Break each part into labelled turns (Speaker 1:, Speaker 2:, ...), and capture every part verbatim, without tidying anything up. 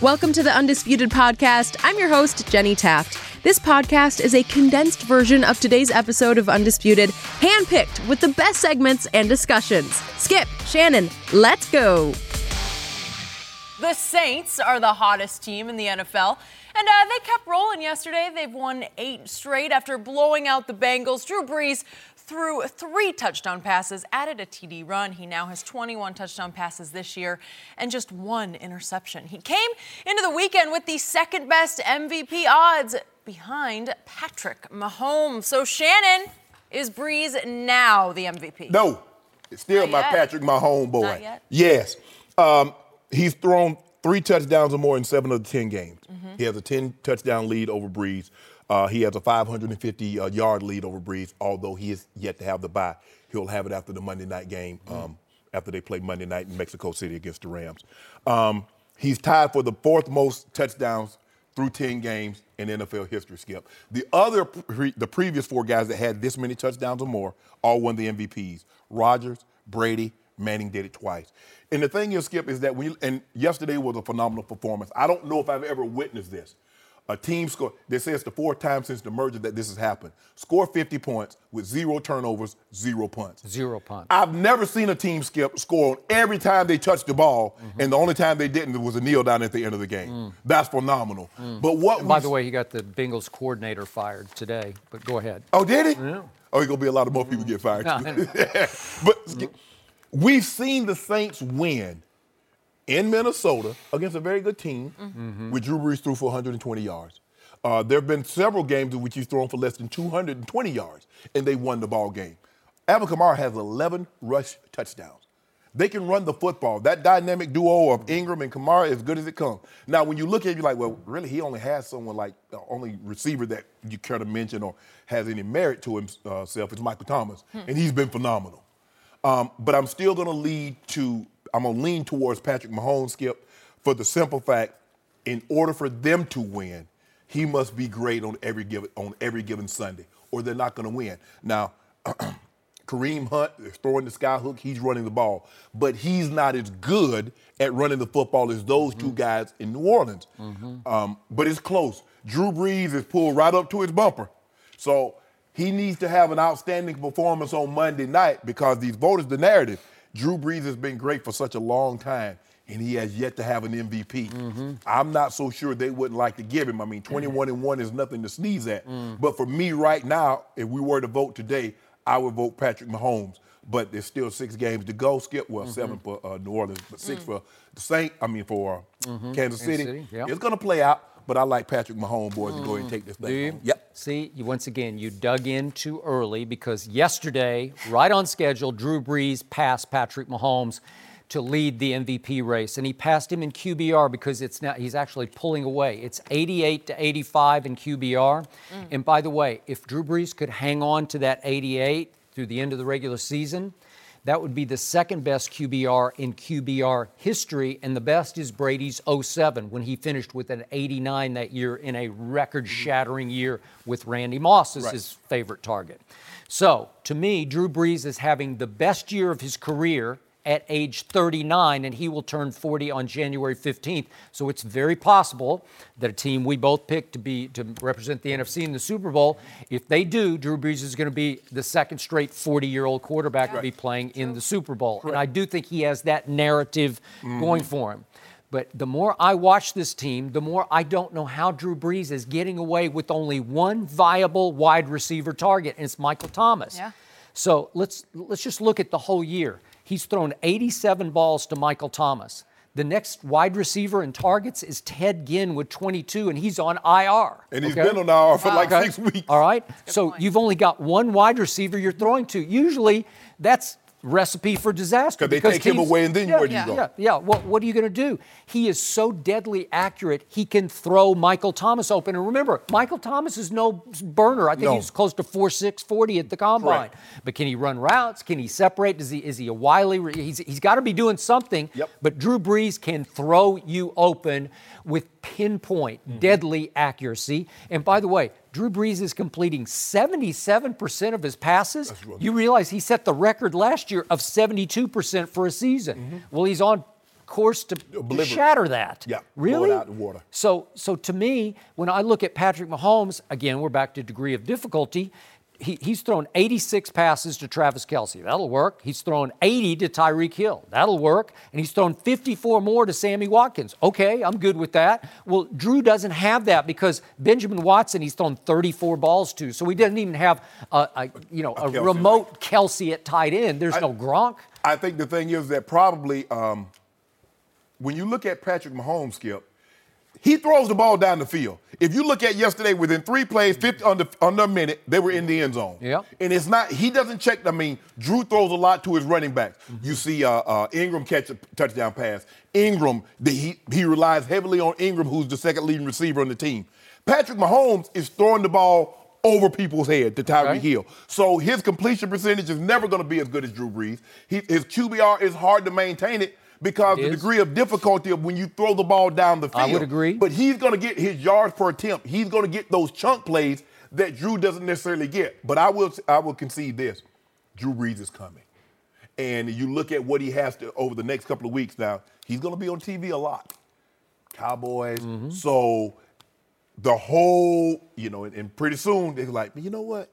Speaker 1: Welcome to the Undisputed Podcast. I'm your host, Jenny Taft. This podcast is a condensed version of today's episode of Undisputed, handpicked with the best segments and discussions. Skip, Shannon, let's go.
Speaker 2: The Saints are the hottest team in the N F L, and uh, they kept rolling yesterday. They've won eight straight after blowing out the Bengals. Drew Brees threw three touchdown passes, added a T D run. He now has twenty-one touchdown passes this year and just one interception. He came into the weekend with the second best M V P odds behind Patrick Mahomes. So, Shannon, is Brees now the M V P?
Speaker 3: No, it's still
Speaker 2: Not
Speaker 3: my
Speaker 2: yet.
Speaker 3: Patrick Mahomes boy.
Speaker 2: Not yet?
Speaker 3: Yes. Um, he's thrown three touchdowns or more in seven of the ten games.
Speaker 2: Mm-hmm.
Speaker 3: He has a ten-touchdown lead over Brees. Uh, he has a five hundred fifty-yard uh, lead over Brees, although he is yet to have the bye. He'll have it after the Monday night game, um, mm-hmm. after they play Monday night in Mexico City against the Rams. Um, he's tied for the fourth most touchdowns through ten games in N F L history, Skip. The other, pre- the previous four guys that had this many touchdowns or more all won the M V Ps. Rodgers, Brady, Manning did it twice. And the thing is, Skip, is that we, and yesterday was a phenomenal performance. I don't know if I've ever witnessed this. A team score, they say it's the fourth time since the merger that this has happened. Score fifty points with zero turnovers, zero punts.
Speaker 4: Zero punts.
Speaker 3: I've never seen a team, Skip, score on every time they touched the ball, mm-hmm. and the only time they didn't was a kneel down at the end of the game. Mm. That's phenomenal. Mm. But what?
Speaker 4: And by the way, he got the Bengals coordinator fired today, but go ahead.
Speaker 3: Oh, did he?
Speaker 4: Yeah.
Speaker 3: Oh, he's going to be a lot of more people get fired,
Speaker 4: No,
Speaker 3: too. But Skip, we've seen the Saints win in Minnesota against a very good team, mm-hmm. with Drew Brees threw for one hundred twenty yards. Uh, there have been several games in which he's thrown for less than two hundred twenty yards, and they won the ball game. Alvin Kamara has eleven rush touchdowns. They can run the football. That dynamic duo of Ingram and Kamara is good as it comes. Now, when you look at it, you're like, well, really, he only has someone like the only receiver that you care to mention or has any merit to himself is Michael Thomas, hmm. and he's been phenomenal. Um, but I'm still going to lead to, I'm going to lean towards Patrick Mahomes, Skip, for the simple fact, in order for them to win, he must be great on every given on every given Sunday, or they're not going to win. Now, Kareem Hunt is throwing the skyhook. He's running the ball. But he's not as good at running the football as those mm-hmm. two guys in New Orleans. Mm-hmm. Um, but it's close. Drew Brees is pulled right up to his bumper. So he needs to have an outstanding performance on Monday night because these voters, the narrative, Drew Brees has been great for such a long time, and he has yet to have an M V P. Mm-hmm. I'm not so sure they wouldn't like to give him. I mean, twenty-one and one is nothing to sneeze at. Mm. But for me right now, if we were to vote today, I would vote Patrick Mahomes. But there's still six games to go, Skip. Well, mm-hmm. seven for uh, New Orleans, but six mm. for the Saint. I mean, for uh, mm-hmm. Kansas City. Kansas City yep. It's going to play out, but I like Patrick Mahomes, boys, mm. to go ahead and take this thing.
Speaker 4: Do you?
Speaker 3: Home. Yep.
Speaker 4: See, you, once again, you dug in too early because yesterday, right on schedule, Drew Brees passed Patrick Mahomes to lead the M V P race, and he passed him in Q B R because it's now he's actually pulling away. It's eighty-eight to eighty-five in Q B R. Mm. And by the way, if Drew Brees could hang on to that eighty-eight through the end of the regular season, that would be the second best Q B R in Q B R history, and the best is Brady's oh seven when he finished with an eighty-nine that year in a record-shattering year with Randy Moss as right. his favorite target. So, to me, Drew Brees is having the best year of his career at age thirty-nine, and he will turn forty on January fifteenth. So it's very possible that a team we both picked to be to represent the N F C in the Super Bowl, if they do, Drew Brees is going to be the second straight forty-year-old quarterback right. to be playing True. in the Super Bowl. Right. And I do think he has that narrative mm. going for him. But the more I watch this team, the more I don't know how Drew Brees is getting away with only one viable wide receiver target, and it's Michael Thomas.
Speaker 2: Yeah.
Speaker 4: So let's let's just look at the whole year. He's thrown eighty-seven balls to Michael Thomas. The next wide receiver in targets is Ted Ginn with twenty-two, and he's on I R.
Speaker 3: And he's
Speaker 4: okay?
Speaker 3: been on I R for wow. like
Speaker 4: okay.
Speaker 3: six weeks.
Speaker 4: All right? So
Speaker 2: point.
Speaker 4: you've only got one wide receiver you're throwing to. Usually that's recipe for disaster.
Speaker 3: They take him away, and then
Speaker 4: yeah,
Speaker 3: where do you
Speaker 4: yeah,
Speaker 3: go?
Speaker 4: Yeah, yeah. What, what are you going to do? He is so deadly accurate, he can throw Michael Thomas open. And remember, Michael Thomas is no burner. I think
Speaker 3: no.
Speaker 4: he's close to four six, forty at the combine.
Speaker 3: Correct.
Speaker 4: But can he run routes? Can he separate? Is he, is he a wily? He's, he's got to be doing something.
Speaker 3: Yep.
Speaker 4: But Drew Brees can throw you open with pinpoint, mm-hmm. deadly accuracy. And by the way, Drew Brees is completing seventy-seven percent of his passes.
Speaker 3: Really
Speaker 4: you realize he set the record last year of seventy-two percent for a season. Mm-hmm. Well, he's on course to, to shatter that.
Speaker 3: Yeah,
Speaker 4: really?
Speaker 3: blow it out the water.
Speaker 4: So, so to me, when I look at Patrick Mahomes, again, we're back to degree of difficulty. He, he's thrown eighty-six passes to Travis Kelce. That'll work. He's thrown eighty to Tyreek Hill. That'll work. And he's thrown fifty-four more to Sammy Watkins. Okay, I'm good with that. Well, Drew doesn't have that because Benjamin Watson he's thrown thirty-four balls to. So he doesn't even have a, a you know a, a Kelce, remote right. Kelce at tight end. There's I, no Gronk.
Speaker 3: I think the thing is that probably um, when you look at Patrick Mahomes, Skip, he throws the ball down the field. If you look at yesterday, within three plays, fifty under, under a minute, they were in the end zone.
Speaker 4: Yeah.
Speaker 3: And it's not, he doesn't check, I mean, Drew throws a lot to his running backs. Mm-hmm. You see uh, uh, Ingram catch a touchdown pass. Ingram, the, he, he relies heavily on Ingram, who's the second leading receiver on the team. Patrick Mahomes is throwing the ball over people's head to Tyreek okay. Hill. So his completion percentage is never going to be as good as Drew Brees. He, his Q B R is hard to maintain it. Because the degree of difficulty of when you throw the ball down the field.
Speaker 4: I would agree.
Speaker 3: But he's going to get his yards per attempt. He's going to get those chunk plays that Drew doesn't necessarily get. But I will I will concede this. Drew Brees is coming. And you look at what he has to over the next couple of weeks now, he's going to be on T V a lot. Cowboys. Mm-hmm. So the whole, you know, and, and pretty soon they're like, you know what?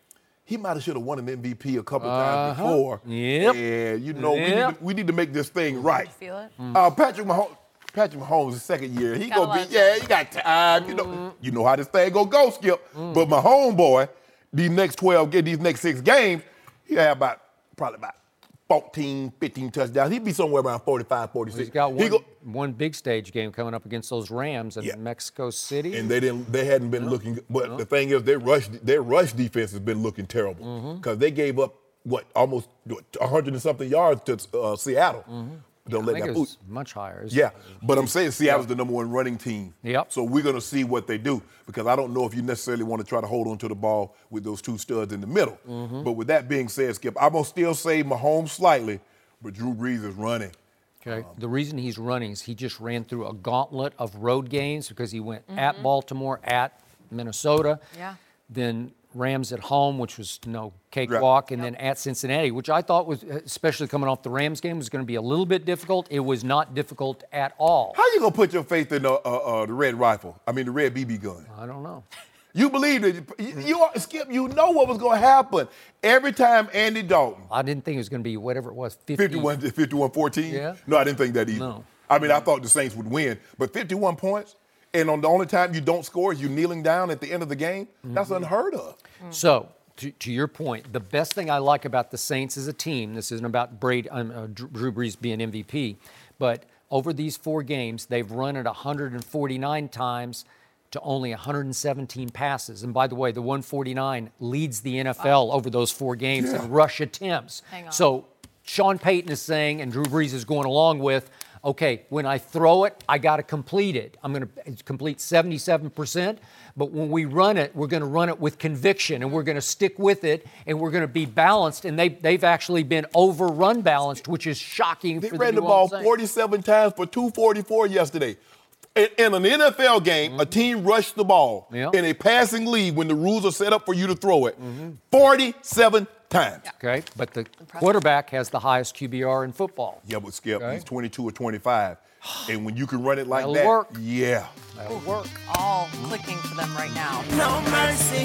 Speaker 3: He might have should have won an M V P a couple uh-huh. times before.
Speaker 4: Yep.
Speaker 3: And, you know,
Speaker 4: yep.
Speaker 3: we, need to, we need to make this thing right.
Speaker 2: You feel it?
Speaker 3: Mm. Uh, Patrick Mahomes, Patrick Mahomes' second year, he going to be, yeah, he got time. You know, mm. you know how this thing going to go, Skip. Mm. But my homeboy, these next twelve, these next six games, he had about, probably about fourteen, fifteen touchdowns. He'd be somewhere around forty-five, forty-six.
Speaker 4: Well, he's got one,
Speaker 3: he go,
Speaker 4: one big stage game coming up against those Rams in yeah. Mexico City.
Speaker 3: And they didn't. They hadn't been no. looking. But no. the thing is, their rush, their rush defense has been looking terrible because mm-hmm. they gave up what almost a hundred and something yards to uh, Seattle. Mm-hmm. Don't
Speaker 4: yeah,
Speaker 3: let
Speaker 4: I
Speaker 3: that
Speaker 4: think it was much higher.
Speaker 3: Yeah, but I'm saying Seattle's the number one running team.
Speaker 4: Yep.
Speaker 3: So we're going to see what they do because I don't know if you necessarily want to try to hold on to the ball with those two studs in the middle. Mm-hmm. But with that being said, Skip, I'm going to still say Mahomes slightly, but Drew Brees is running.
Speaker 4: Okay. Um, the reason he's running is he just ran through a gauntlet of road games because he went mm-hmm. at Baltimore, at Minnesota,
Speaker 2: yeah.
Speaker 4: then Rams at home, which was no cakewalk, and yep. then at Cincinnati, which I thought was, especially coming off the Rams game, was going to be a little bit difficult. It was not difficult at all.
Speaker 3: How you going to put your faith in uh, uh, uh, the red rifle? I mean, the red B B gun?
Speaker 4: I don't know.
Speaker 3: You believe it. You, you Skip, you know what was going to happen. Every time Andy Dalton.
Speaker 4: I didn't think it was going to be whatever it was, fifty.
Speaker 3: fifty-one, fifty-one fourteen?
Speaker 4: Yeah.
Speaker 3: No, I didn't think that either.
Speaker 4: No.
Speaker 3: I mean, I thought the Saints would win, but fifty-one points, and on the only time you don't score is you kneeling down at the end of the game, mm-hmm. that's unheard of.
Speaker 4: Mm. So, to, to your point, the best thing I like about the Saints as a team, this isn't about Brady, um, uh, Drew Brees being M V P, but over these four games, they've run it one hundred forty-nine times to only one hundred seventeen passes. And by the way, the one forty-nine leads the N F L wow. over those four games yeah. in rush attempts.
Speaker 2: Hang on.
Speaker 4: So Sean Payton is saying, and Drew Brees is going along with, okay, when I throw it, I got to complete it. I'm going to complete seventy-seven percent. But when we run it, we're going to run it with conviction, and we're going to stick with it, and we're going to be balanced. And they, they've actually been overrun balanced, which is shocking
Speaker 3: they
Speaker 4: for the
Speaker 3: ran the ball forty-seven times for two forty-four yesterday. In, in an N F L game, mm-hmm. a team rushed the ball yep. in a passing lead when the rules are set up for you to throw it mm-hmm. forty-seven times.
Speaker 4: Yeah. Okay, but the Impressive. quarterback has the highest Q B R in football.
Speaker 3: Yeah, but Skip, okay. he's twenty-two or twenty-five. And when you can run it like
Speaker 4: That'll
Speaker 3: that,
Speaker 4: work.
Speaker 3: yeah.
Speaker 4: That'll work.
Speaker 2: All clicking for them right now.
Speaker 5: No mercy.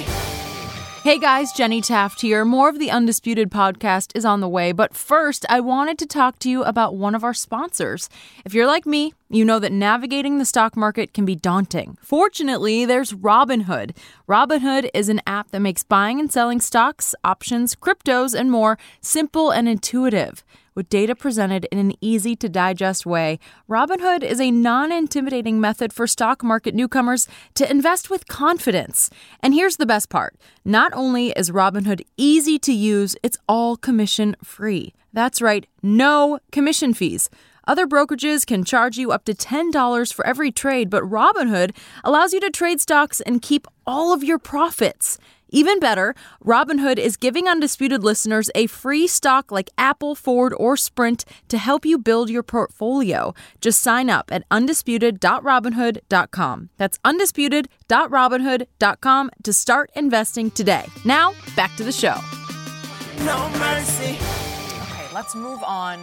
Speaker 1: Hey guys, Jenny Taft here. More of the Undisputed podcast is on the way, but first, I wanted to talk to you about one of our sponsors. If you're like me, you know that navigating the stock market can be daunting. Fortunately, there's Robinhood. Robinhood is an app that makes buying and selling stocks, options, cryptos, and more simple and intuitive. With data presented in an easy-to-digest way, Robinhood is a non-intimidating method for stock market newcomers to invest with confidence. And here's the best part. Not only is Robinhood easy to use, it's all commission-free. That's right, no commission fees. Other brokerages can charge you up to ten dollars for every trade, but Robinhood allows you to trade stocks and keep all of your profits. Even better, Robinhood is giving Undisputed listeners a free stock like Apple, Ford, or Sprint to help you build your portfolio. Just sign up at undisputed dot robinhood dot com. That's undisputed dot robinhood dot com to start investing today. Now, back to the show.
Speaker 5: No mercy.
Speaker 2: Okay, let's move on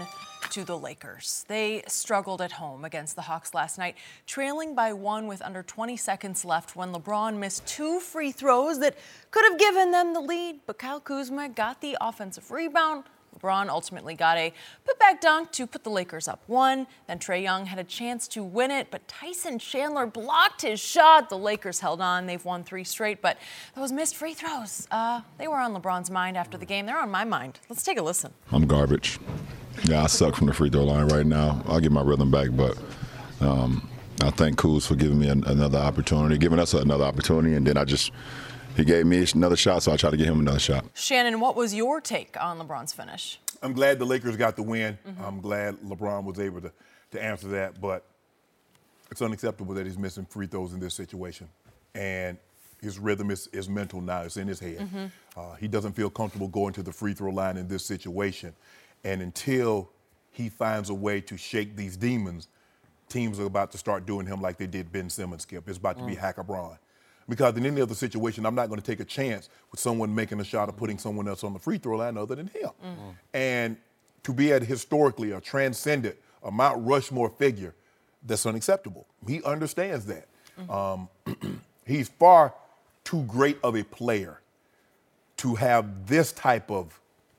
Speaker 2: to the Lakers. They struggled at home against the Hawks last night, trailing by one with under twenty seconds left when LeBron missed two free throws that could have given them the lead, but Kyle Kuzma got the offensive rebound. LeBron ultimately got a putback dunk to put the Lakers up one. Then Trae Young had a chance to win it, but Tyson Chandler blocked his shot. The Lakers held on. They've won three straight, but those missed free throws, uh, they were on LeBron's mind after the game. They're on my mind. Let's take a listen.
Speaker 5: I'm garbage. Yeah, I suck from the free throw line right now. I'll get my rhythm back, but um, I thank Kuz for giving me an, another opportunity, giving us another opportunity, and then I just – he gave me another shot, so I tried to get him another shot.
Speaker 2: Shannon, what was your take on LeBron's finish?
Speaker 3: I'm glad the Lakers got the win. Mm-hmm. I'm glad LeBron was able to, to answer that, but it's unacceptable that he's missing free throws in this situation. And his rhythm is, is mental now. It's in his head. Mm-hmm. Uh, he doesn't feel comfortable going to the free throw line in this situation. And until he finds a way to shake these demons, teams are about to start doing him like they did Ben Simmons, Skip. It's about to mm. be Hacker-Braun. Because in any other situation, I'm not going to take a chance with someone making a shot or putting someone else on the free throw line other than him. Mm-hmm. And to be at historically a transcendent, a Mount Rushmore figure, that's unacceptable. He understands that. Mm-hmm. Um, he's far too great of a player to have this type of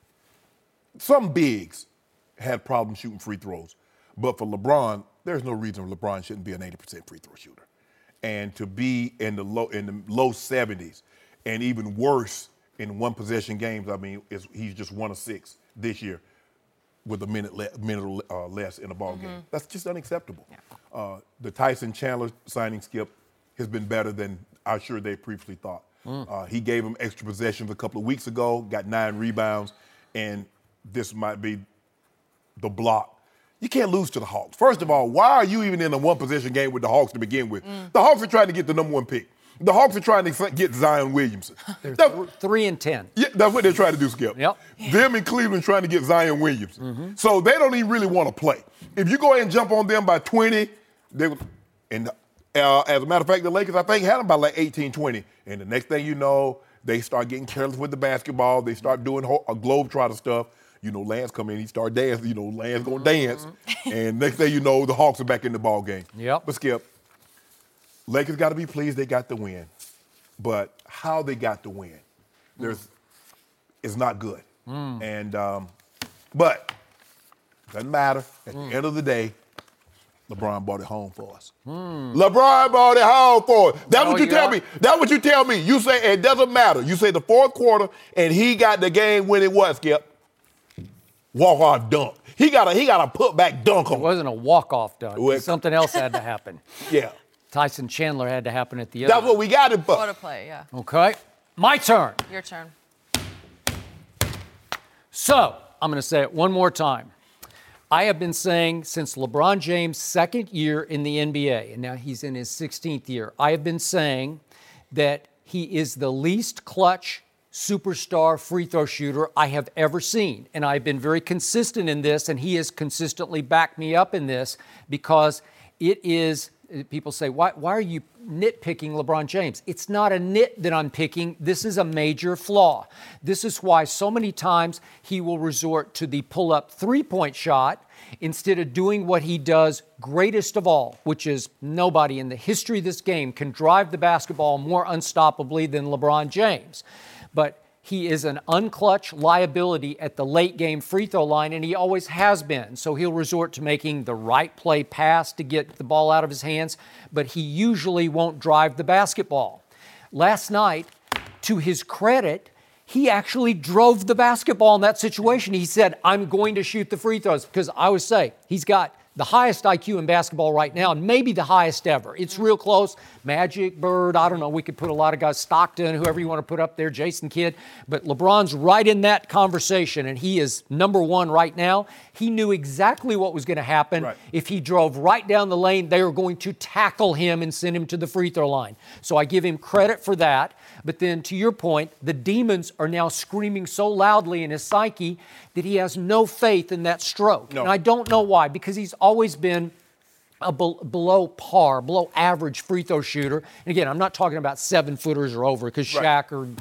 Speaker 3: – some bigs had problems shooting free throws. But for LeBron, there's no reason LeBron shouldn't be an eighty percent free throw shooter. And to be in the low in the low seventies, and even worse in one possession games. I mean, it's, he's just one of six this year with a minute le- minute uh, less in a ball mm-hmm. game. That's just unacceptable. Yeah. Uh, the Tyson Chandler signing, Skip, has been better than I'm sure they previously thought. Mm. Uh, he gave him extra possessions a couple of weeks ago, got nine rebounds, and this might be the block. You can't lose to the Hawks. First of all, why are you even in a one-possession game with the Hawks to begin with? Mm. The Hawks are trying to get the number one pick. The Hawks are trying to get Zion Williamson.
Speaker 4: They're th- three and ten.
Speaker 3: Yeah, that's what they're trying to do, Skip.
Speaker 4: Yep.
Speaker 3: Them in Cleveland trying to get Zion Williamson. Mm-hmm. So they don't even really want to play. If you go ahead and jump on them by twenty, they would, and uh, as a matter of fact, the Lakers, I think, had them by like eighteen, twenty. And the next thing you know, they start getting careless with the basketball. They start doing a globetrotter stuff. You know, Lance come in, he start dancing. You know, Lance gonna dance, and next thing you know, the Hawks are back in the ball game.
Speaker 4: Yep.
Speaker 3: But Skip, Lakers got to be pleased they got the win, but how they got the win, there's, is not good. Mm. And um, but doesn't matter. At mm. the end of the day, LeBron brought it home for us. Mm. LeBron brought it home for us. That's oh, what you tell me. That's what you tell me. You say it doesn't matter. You say the fourth quarter, and he got the game winning what, Skip? Walk-off dunk. He got a he got a put-back dunk on.
Speaker 4: It wasn't a walk-off dunk. Well, something else had to happen.
Speaker 3: Yeah.
Speaker 4: Tyson Chandler had to happen at the end.
Speaker 3: That's what we got it for.
Speaker 2: What a play, yeah.
Speaker 4: Okay. My turn.
Speaker 2: Your turn.
Speaker 4: So, I'm going to say it one more time. I have been saying since LeBron James' second year in the N B A, and now he's in his sixteenth year, I have been saying that he is the least clutch superstar free throw shooter I have ever seen. And I've been very consistent in this, and he has consistently backed me up in this because it is, people say, why, why are you nitpicking LeBron James? It's not a nit that I'm picking. This is a major flaw. This is why so many times he will resort to the pull-up three-point shot instead of doing what he does greatest of all, which is nobody in the history of this game can drive the basketball more unstoppably than LeBron James. But he is an unclutch liability at the late game free throw line, and he always has been. So he'll resort to making the right play pass to get the ball out of his hands, but he usually won't drive the basketball. Last night, to his credit, he actually drove the basketball in that situation. He said, I'm going to shoot the free throws, because I would say he's got the highest I Q in basketball right now, and maybe the highest ever. It's real close. Magic, Bird, I don't know. We could put a lot of guys, Stockton, whoever you want to put up there, Jason Kidd. But LeBron's right in that conversation, and he is number one right now. He knew exactly what was going to happen. Right. If he drove right down the lane, they were going to tackle him and send him to the free throw line. So I give him credit for that. But then, to your point, the demons are now screaming so loudly in his psyche that he has no faith in that stroke. No. And I don't know why, because he's always been a be- below par, below average free throw shooter. And again, I'm not talking about seven footers or over, because Shaq right. or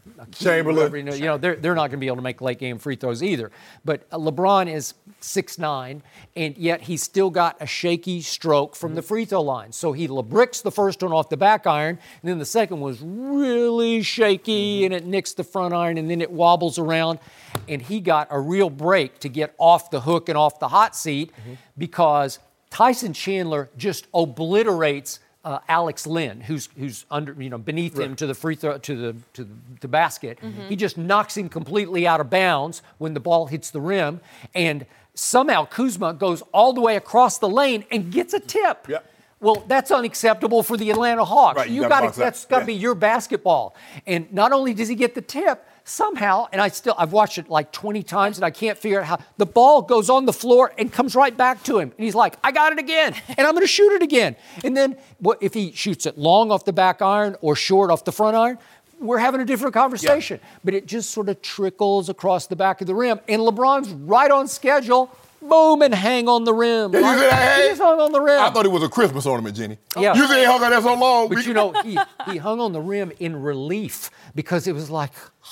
Speaker 3: Chamberlain.
Speaker 4: You know, you know, they're, they're not going to be able to make late game free throws either. But LeBron is six nine, and yet he's still got a shaky stroke from the free throw line. So he LeBricks the first one off the back iron, and then the second was really shaky, mm-hmm. and it nicks the front iron, and then it wobbles around. And he got a real break to get off the hook and off the hot seat mm-hmm. because Tyson Chandler just obliterates Uh, Alex Lynn, who's who's under you know beneath right. him to the free throw to the to the, the basket. Mm-hmm. He just knocks him completely out of bounds when the ball hits the rim, and somehow Kuzma goes all the way across the lane and gets a tip.
Speaker 3: Yep.
Speaker 4: Well, that's unacceptable for the Atlanta Hawks.
Speaker 3: Right, you
Speaker 4: you
Speaker 3: gotta
Speaker 4: got that's got to
Speaker 3: yeah.
Speaker 4: be your basketball. And not only does he get the tip, somehow, and I still I've watched it like twenty times, and I can't figure out how the ball goes on the floor and comes right back to him, and he's like, "I got it again, and I'm going to shoot it again." And then, what if he shoots it long off the back iron or short off the front iron? We're having a different conversation. Yeah. But it just sort of trickles across the back of the rim, and LeBron's right on schedule. Boom, and hang on the rim.
Speaker 3: Yeah, you see that?
Speaker 4: He just hung on the rim.
Speaker 3: I thought it was a Christmas ornament, Jenny.
Speaker 4: Yeah.
Speaker 3: You see he hung on there so long.
Speaker 4: But you know, he, he hung on the rim in relief because it was like,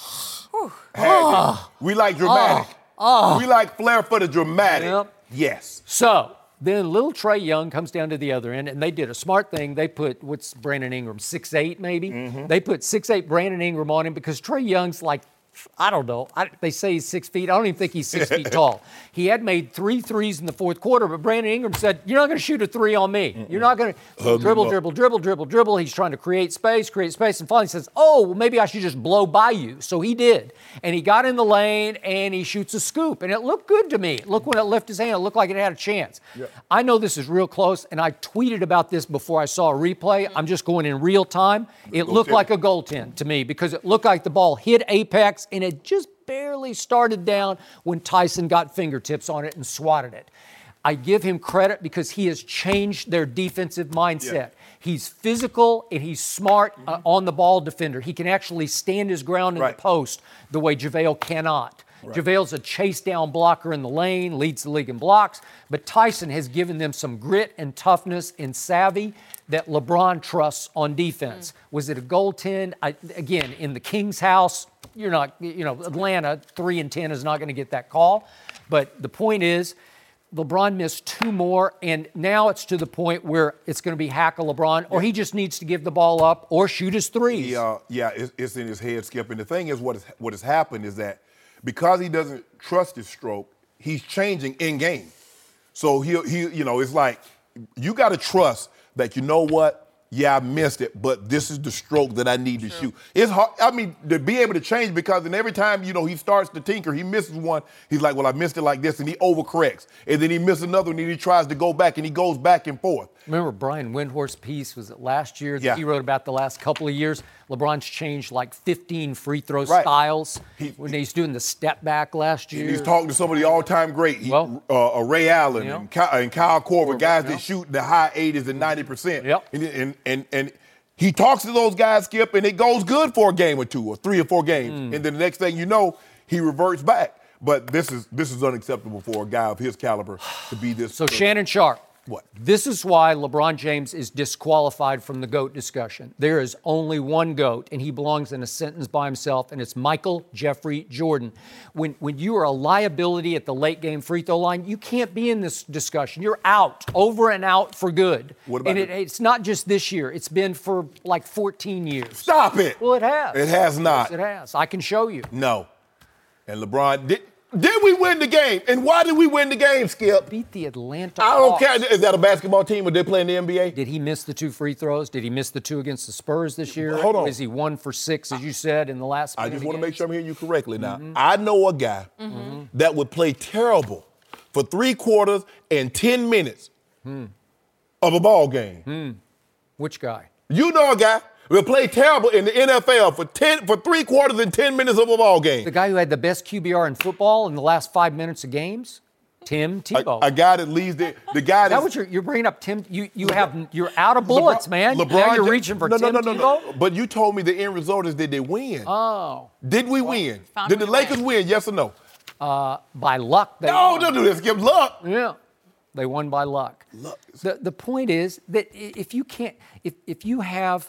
Speaker 3: oh. We like dramatic.
Speaker 4: Oh. Oh.
Speaker 3: We like flair for the dramatic.
Speaker 4: Yep.
Speaker 3: Yes.
Speaker 4: So then little Trae Young comes down to the other end, and they did a smart thing. They put, what's Brandon Ingram, six eight maybe? Mm-hmm. They put six eight Brandon Ingram on him because Trae Young's like, I don't know. I, they say he's six feet. I don't even think he's six feet tall. He had made three threes in the fourth quarter, but Brandon Ingram said, "You're not going to shoot a three on me. Mm-mm. You're not going to dribble, dribble, dribble, dribble, dribble." He's trying to create space, create space, and finally says, "Oh, well, maybe I should just blow by you." So he did, and he got in the lane and he shoots a scoop, and it looked good to me. Look when it lifted his hand, it looked like it had a chance. Yeah. I know this is real close, and I tweeted about this before I saw a replay. I'm just going in real time. It looked like a goaltend to me because it looked like the ball hit apex, and it just barely started down when Tyson got fingertips on it and swatted it. I give him credit because he has changed their defensive mindset. Yeah. He's physical and he's smart mm-hmm. uh, on the ball defender. He can actually stand his ground in right. the post the way JaVale cannot. Right. JaVale's a chase down blocker in the lane, leads the league in blocks, but Tyson has given them some grit and toughness and savvy that LeBron trusts on defense. Mm. Was it a goaltend? I, again, in the King's house, you're not, you know, Atlanta, three and ten is not going to get that call. But the point is, LeBron missed two more, and now it's to the point where it's going to be hack a LeBron, or he just needs to give the ball up or shoot his threes.
Speaker 3: He, uh, yeah, it's, it's in his head, Skip. And the thing is, what, is, what has happened is that because he doesn't trust his stroke, he's changing in game. So he, he, you know, it's like you got to trust that, you know what? Yeah, I missed it, but this is the stroke that I need to True. shoot. It's hard, I mean, to be able to change, because then every time, you know, he starts to tinker, he misses one, he's like, well, I missed it like this, and he overcorrects. And then he misses another one, and he tries to go back, and he goes back and forth.
Speaker 4: Remember Brian Windhorst's piece, was it last year, that
Speaker 3: yeah.
Speaker 4: he wrote about the last couple of years? LeBron's changed like fifteen free throw
Speaker 3: right.
Speaker 4: styles
Speaker 3: he,
Speaker 4: when he's doing the step back last year.
Speaker 3: He's talking to some of the all-time great, well, uh, Ray Allen
Speaker 4: yeah.
Speaker 3: and, Kyle, and Kyle Korver, guys
Speaker 4: yeah.
Speaker 3: that shoot the high eighties and ninety percent.
Speaker 4: Yep.
Speaker 3: And, and, and, and he talks to those guys, Skip, and it goes good for a game or two or three or four games. Mm. And then the next thing you know, he reverts back. But this is this is unacceptable for a guy of his caliber to be this.
Speaker 4: So, Shannon Sharpe.
Speaker 3: What?
Speaker 4: This is why LeBron James is disqualified from the GOAT discussion. There is only one GOAT, and he belongs in a sentence by himself, and it's Michael Jeffrey Jordan. When when you are a liability at the late game free throw line, you can't be in this discussion. You're out, over and out for good.
Speaker 3: What about
Speaker 4: and it, it's not just this year. It's been for like fourteen years.
Speaker 3: Stop it.
Speaker 4: Well, it has.
Speaker 3: It has not.
Speaker 4: Yes, it has. I can show you.
Speaker 3: No. And LeBron did. Did we win the game? And why did we win the game, Skip?
Speaker 4: Beat the Atlanta
Speaker 3: I don't
Speaker 4: Hawks.
Speaker 3: care. Is that a basketball team or they play in the N B A?
Speaker 4: Did he miss the two free throws? Did he miss the two against the Spurs this year?
Speaker 3: Hold on.
Speaker 4: Is he one for six, as you said, in the last
Speaker 3: I just want to
Speaker 4: games?
Speaker 3: make sure I'm hearing you correctly now.
Speaker 4: Mm-hmm.
Speaker 3: I know a guy mm-hmm. that would play terrible for three quarters and ten minutes hmm. of a ball game.
Speaker 4: Hmm. Which guy?
Speaker 3: You know a guy will play terrible in the N F L for ten for three quarters and ten minutes of a ball game.
Speaker 4: The guy who had the best Q B R in football in the last five minutes of games? Tim Tebow.
Speaker 3: A, a guy that leads the the guy
Speaker 4: Is that
Speaker 3: that's,
Speaker 4: what you're, you're bringing up? Tim, you you have you're out of bullets,
Speaker 3: LeBron,
Speaker 4: man.
Speaker 3: LeBron,
Speaker 4: now you're reaching for
Speaker 3: no,
Speaker 4: Tim
Speaker 3: no, no, no,
Speaker 4: Tebow.
Speaker 3: no. But you told me the end result is that they win.
Speaker 4: Oh,
Speaker 3: did we win?
Speaker 2: Found
Speaker 3: Did the
Speaker 2: way.
Speaker 3: Lakers win? Yes or no?
Speaker 4: uh, by luck. They
Speaker 3: No,
Speaker 4: won.
Speaker 3: don't do this. Give luck.
Speaker 4: Yeah, they won by luck.
Speaker 3: Luck.
Speaker 4: The the point is that if you can't, if if you have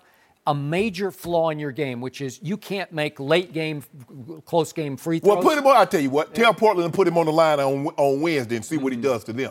Speaker 4: a major flaw in your game, which is you can't make late game, close game free throws.
Speaker 3: Well, put him on. I'll tell you what. Yeah. Tell Portland to put him on the line on on Wednesday and see mm-hmm. what he does to them.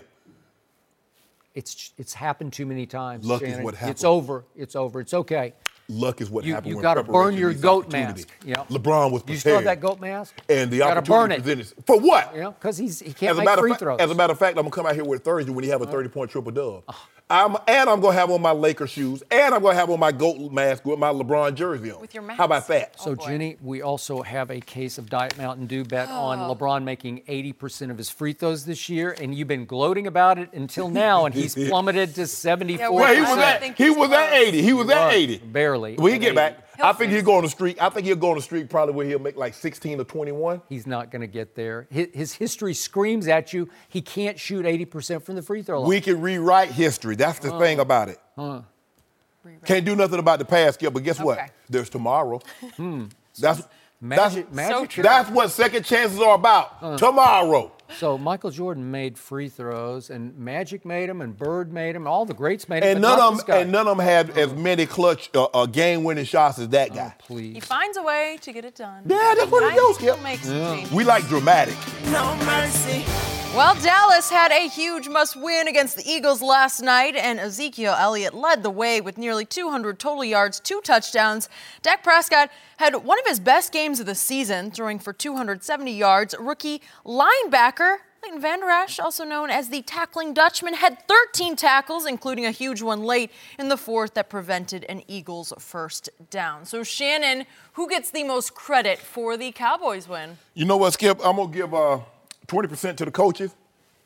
Speaker 4: It's it's happened too many times.
Speaker 3: Luck
Speaker 4: Shannon.
Speaker 3: is what happened.
Speaker 4: It's over. It's over. It's okay.
Speaker 3: Luck is what
Speaker 4: you,
Speaker 3: happened.
Speaker 4: You
Speaker 3: when
Speaker 4: got to burn your goat
Speaker 3: opportunity.
Speaker 4: mask. You know?
Speaker 3: LeBron was prepared.
Speaker 4: You still have that goat mask?
Speaker 3: And the
Speaker 4: you
Speaker 3: opportunity
Speaker 4: burn it.
Speaker 3: presented. For what?
Speaker 4: You know, because he's he can't
Speaker 3: as
Speaker 4: make free
Speaker 3: fa-
Speaker 4: throws.
Speaker 3: As a matter of fact, I'm gonna come out here with Thursday when he have a thirty-point triple dub. Oh. I'm, and I'm gonna have on my Laker shoes, and I'm gonna have on my goat mask with my LeBron jersey on.
Speaker 2: With your mask.
Speaker 3: How about that?
Speaker 4: So,
Speaker 2: oh
Speaker 4: Jenny, we also have a case of Diet Mountain Dew bet oh. on LeBron making eighty percent of his free throws this year, and you've been gloating about it until now, and he's plummeted to seventy-four percent.
Speaker 3: Well, he was at he was at eighty. He was at eighty.
Speaker 4: Barely.
Speaker 3: When he get back,
Speaker 2: He'll
Speaker 3: I think he'll go on the streak. I think he'll go on the streak probably where he'll make like sixteen or twenty-one.
Speaker 4: He's not going to get there. His, his history screams at you. He can't shoot eighty percent from the free throw line.
Speaker 3: We can rewrite history. That's the uh, thing about it. Uh, Can't do nothing about the past yet, but guess okay. what? There's tomorrow. hmm. That's
Speaker 4: magic.
Speaker 3: That's,
Speaker 4: magic
Speaker 2: so
Speaker 3: that's what second chances are about. Uh, tomorrow.
Speaker 4: So Michael Jordan made free throws, and Magic made them, and Bird made them, all the greats made them.
Speaker 3: And none of them, and none of them had uh, as many clutch uh, uh, game-winning shots as that guy.
Speaker 4: Oh, please.
Speaker 2: He finds a way to get it done.
Speaker 3: Yeah, that's what he does, Skip.
Speaker 2: Yeah.
Speaker 3: We like dramatic.
Speaker 2: No mercy. Well, Dallas had a huge must-win against the Eagles last night, and Ezekiel Elliott led the way with nearly two hundred total yards, two touchdowns. Dak Prescott had one of his best games of the season, throwing for two hundred seventy yards. Rookie linebacker Leighton Van Der Esch, also known as the tackling Dutchman, had thirteen tackles, including a huge one late in the fourth that prevented an Eagles first down. So, Shannon, who gets the most credit for the Cowboys win?
Speaker 3: You know what, Skip? I'm going to give uh, twenty percent to the coaches.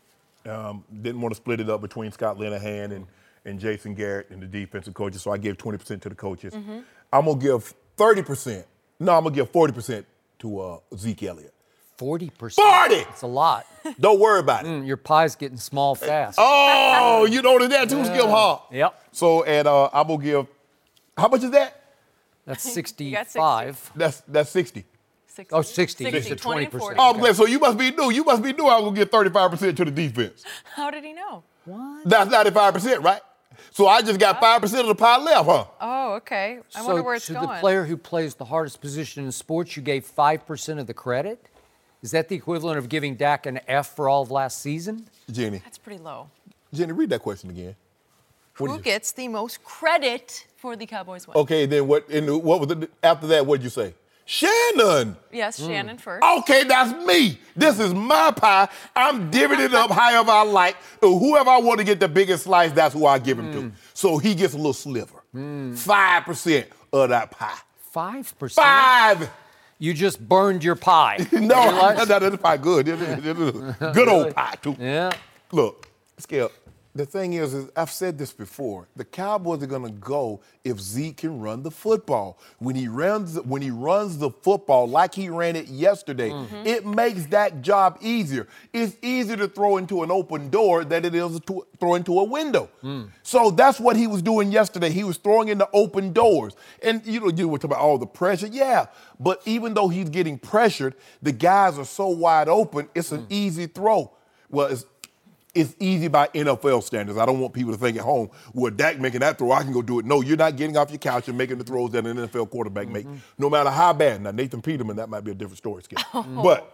Speaker 3: Um, didn't want to split it up between Scott Linehan and, and Jason Garrett and the defensive coaches, so I gave twenty percent to the coaches. Mm-hmm. I'm going to give thirty percent. No, I'm going to give forty percent to uh, Zeke Elliott.
Speaker 4: forty percent?
Speaker 3: forty!
Speaker 4: That's a lot.
Speaker 3: Don't worry about it.
Speaker 4: Mm, your pie's getting small fast.
Speaker 3: Oh, you noticed that too, yeah. Skip Hall.
Speaker 4: Yep.
Speaker 3: So, and uh, I'm going to give, how much is that?
Speaker 4: That's sixty-five.
Speaker 3: That's that's sixty.
Speaker 2: sixty.
Speaker 4: Oh, sixty.
Speaker 2: sixty.
Speaker 4: You said twenty percent.
Speaker 3: Oh, okay. So you must be new. You must be new. I was going to give thirty-five percent to the defense.
Speaker 2: How did he know?
Speaker 4: What?
Speaker 3: That's ninety-five percent, right? So I just got five percent of the pie left, huh?
Speaker 2: Oh, okay. I
Speaker 4: so
Speaker 2: wonder where it's
Speaker 4: to
Speaker 2: going.
Speaker 4: So the player who plays the hardest position in sports, you gave five percent of the credit? Is that the equivalent of giving Dak an F for all of last season?
Speaker 3: Jenny.
Speaker 2: That's pretty low.
Speaker 3: Jenny, read that question again.
Speaker 2: What Who gets the most credit for the Cowboys win?
Speaker 3: Okay, then what? And what was it after that? What did you say? Shannon.
Speaker 2: Yes, mm. Shannon first.
Speaker 3: Okay, that's me. This is my pie. I'm divvying it up however I like. Whoever I want to get the biggest slice, that's who I give him mm. to. So he gets a little sliver. Five mm. percent of that pie.
Speaker 4: Five percent?
Speaker 3: Five.
Speaker 4: You just burned your pie.
Speaker 3: no, that, that, that's pie good. It, it, it, it, good really? Old pie, too.
Speaker 4: Yeah.
Speaker 3: Look, Skip, the thing is, is, I've said this before, the Cowboys are going to go if Zeke can run the football. When he runs when he runs the football like he ran it yesterday, mm-hmm. it makes that job easier. It's easier to throw into an open door than it is to throw into a window. Mm. So that's what he was doing yesterday. He was throwing into open doors. And, you know, you were talking about all the pressure. Yeah, but even though he's getting pressured, the guys are so wide open, it's an mm. easy throw. Well, it's It's easy by N F L standards. I don't want people to think at home, well, Dak making that throw, I can go do it. No, you're not getting off your couch and making the throws that an N F L quarterback mm-hmm. make, no matter how bad. Now, Nathan Peterman, that might be a different story, Skip. Oh. But,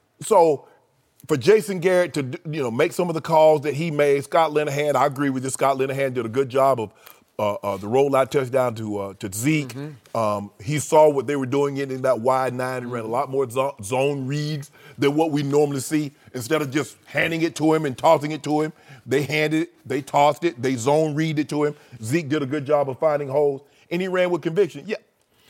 Speaker 3: so, for Jason Garrett to, you know, make some of the calls that he made, Scott Linehan, I agree with you. Scott Linehan did a good job of uh, uh, the rollout touchdown to uh, to Zeke. Mm-hmm. Um, he saw what they were doing in that wide nine and mm-hmm. ran a lot more zo- zone reads than what we normally see. Instead of just handing it to him and tossing it to him, they handed it, they tossed it, they zone read it to him. Zeke did a good job of finding holes, and he ran with conviction. Yeah,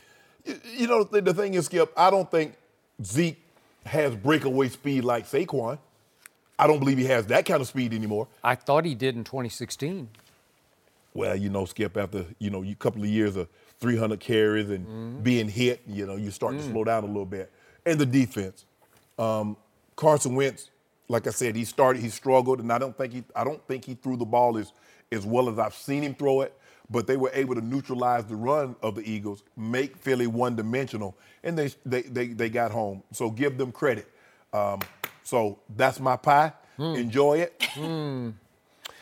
Speaker 3: you know, the, the thing is, Skip, I don't think Zeke has breakaway speed like Saquon. I don't believe he has that kind of speed anymore.
Speaker 4: I thought he did in twenty sixteen.
Speaker 3: Well, you know, Skip, after, you know, a couple of years of three hundred carries and mm-hmm. being hit, you know, you start mm. to slow down a little bit. And the defense. Um, Carson Wentz, like I said, he started, he struggled, and I don't think he, I don't think he threw the ball as, as well as I've seen him throw it, but they were able to neutralize the run of the Eagles, make Philly one-dimensional, and they they they, they got home. So give them credit. Um, so that's my pie. Mm. Enjoy it.
Speaker 4: Mm.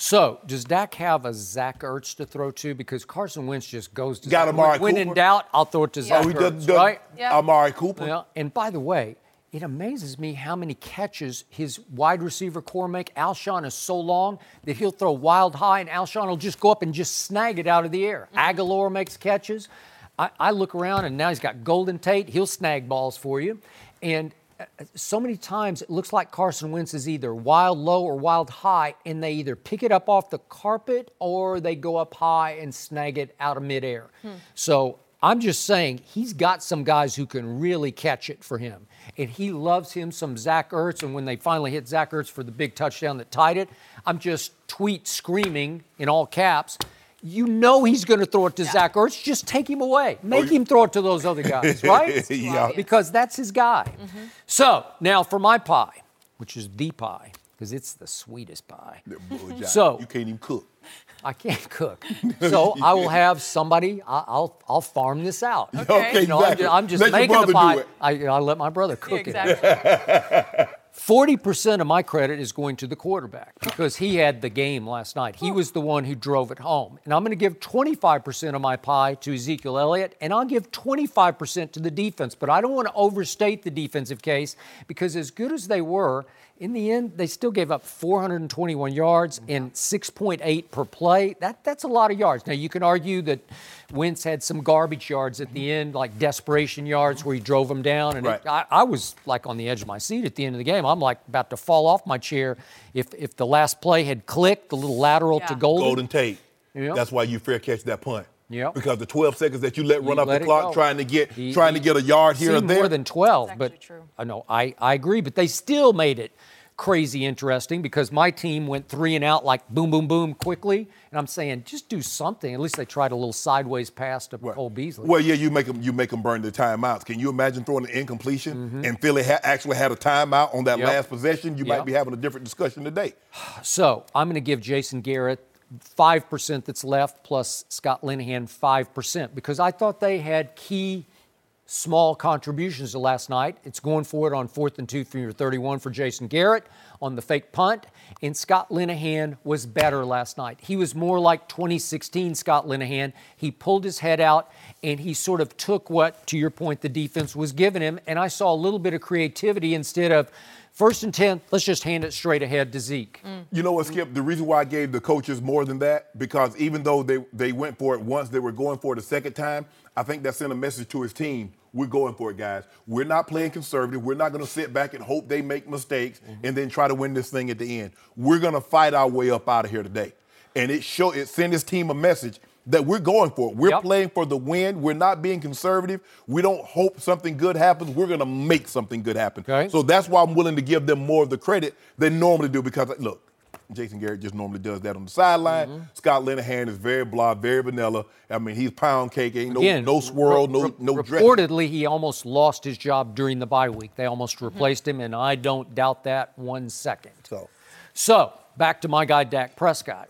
Speaker 4: So, does Dak have a Zach Ertz to throw to? Because Carson Wentz just goes to
Speaker 3: Got
Speaker 4: Zach.
Speaker 3: Amari
Speaker 4: When
Speaker 3: Cooper.
Speaker 4: in doubt, I'll throw it to
Speaker 2: Yeah.
Speaker 4: Zach
Speaker 3: Oh, he
Speaker 4: Ertz,
Speaker 3: does, does
Speaker 4: right?
Speaker 2: Yeah.
Speaker 3: Amari Cooper.
Speaker 4: Yeah. And by the way, it amazes me how many catches his wide receiver core make. Alshon is so long that he'll throw wild high, and Alshon will just go up and just snag it out of the air. Mm-hmm. Aguilar makes catches. I, I look around, and now he's got Golden Tate. He'll snag balls for you. And so many times it looks like Carson Wentz is either wild low or wild high, and they either pick it up off the carpet or they go up high and snag it out of midair. Hmm. So I'm just saying he's got some guys who can really catch it for him. And he loves him some Zach Ertz, and when they finally hit Zach Ertz for the big touchdown that tied it, I'm just tweet screaming in all caps, you know he's going to throw it to yeah. Zach Ertz. Just take him away. Make oh, him throw it to those other guys, right?
Speaker 3: Yeah.
Speaker 4: Because that's his guy. Mm-hmm. So, now for my pie, which is the pie, because it's the sweetest pie. So
Speaker 3: you can't even cook.
Speaker 4: I can't cook. So I will have somebody, I- I'll I'll farm this out.
Speaker 3: Okay, okay
Speaker 4: you know,
Speaker 3: exactly.
Speaker 4: I'm just, I'm just
Speaker 3: let
Speaker 4: making
Speaker 3: your
Speaker 4: the
Speaker 3: brother
Speaker 4: pie.
Speaker 3: Do it.
Speaker 4: I, I let my brother cook
Speaker 2: yeah, exactly.
Speaker 4: it. forty percent of my credit is going to the quarterback because he had the game last night. He was the one who drove it home. And I'm going to give twenty-five percent of my pie to Ezekiel Elliott, and I'll give twenty-five percent to the defense. But I don't want to overstate the defensive case because as good as they were, in the end, they still gave up four hundred twenty-one yards and six point eight per play. That That's a lot of yards. Now, you can argue that Wentz had some garbage yards at the end, like desperation yards where he drove them down. And
Speaker 3: right.
Speaker 4: it, I, I was like on the edge of my seat at the end of the game. I'm like about to fall off my chair if if the last play had clicked, the little lateral
Speaker 2: yeah.
Speaker 4: to Golden.
Speaker 3: Golden Tate.
Speaker 4: Yep.
Speaker 3: That's why you fair catch that punt.
Speaker 4: Yep.
Speaker 3: Because the twelve seconds that you let run
Speaker 4: He
Speaker 3: off
Speaker 4: let
Speaker 3: the
Speaker 4: it
Speaker 3: clock
Speaker 4: go.
Speaker 3: trying to get
Speaker 4: He-
Speaker 3: trying
Speaker 4: he
Speaker 3: to get a yard here or
Speaker 4: seemed
Speaker 3: there.
Speaker 4: more than twelve,
Speaker 2: That's
Speaker 4: but
Speaker 2: actually true.
Speaker 4: I know I, I agree, but they still made it crazy interesting because my team went three and out like boom, boom, boom quickly. And I'm saying, just do something. At least they tried a little sideways pass to
Speaker 3: Well,
Speaker 4: Cole Beasley.
Speaker 3: Well, yeah, you make them you make them burn the timeouts. Can you imagine throwing an incompletion mm-hmm. and Philly ha- actually had a timeout on that
Speaker 4: Yep.
Speaker 3: last possession? You
Speaker 4: Yep.
Speaker 3: might be having a different discussion today.
Speaker 4: So I'm going to give Jason Garrett five percent that's left plus Scott Linehan five percent because I thought they had key small contributions to last night. It's going for it on fourth and two from your thirty-one for Jason Garrett on the fake punt. And Scott Linehan was better last night. He was more like twenty sixteen Scott Linehan. He pulled his head out and he sort of took what, to your point, the defense was giving him. And I saw a little bit of creativity instead of first and ten, let's just hand it straight ahead to Zeke. Mm.
Speaker 3: You know what, Skip? The reason why I gave the coaches more than that, because even though they, they went for it once, they were going for it a second time, I think that sent a message to his team. We're going for it, guys. We're not playing conservative. We're not going to sit back and hope they make mistakes mm-hmm. and then try to win this thing at the end. We're going to fight our way up out of here today. And it show it sent his team a message that we're going for it. We're
Speaker 4: yep.
Speaker 3: playing for the win. We're not being conservative. We don't hope something good happens. We're going to make something good happen.
Speaker 4: Okay.
Speaker 3: So that's why I'm willing to give them more of the credit than normally do because, look, Jason Garrett just normally does that on the sideline. Mm-hmm. Scott Linehan is very blah, very vanilla. I mean, he's pound cake. Ain't
Speaker 4: Again,
Speaker 3: no, no swirl,
Speaker 4: re-
Speaker 3: no,
Speaker 4: re-
Speaker 3: no dress.
Speaker 4: Reportedly, he almost lost his job during the bye week. They almost replaced him, and I don't doubt that one second.
Speaker 3: So,
Speaker 4: so back to my guy, Dak Prescott.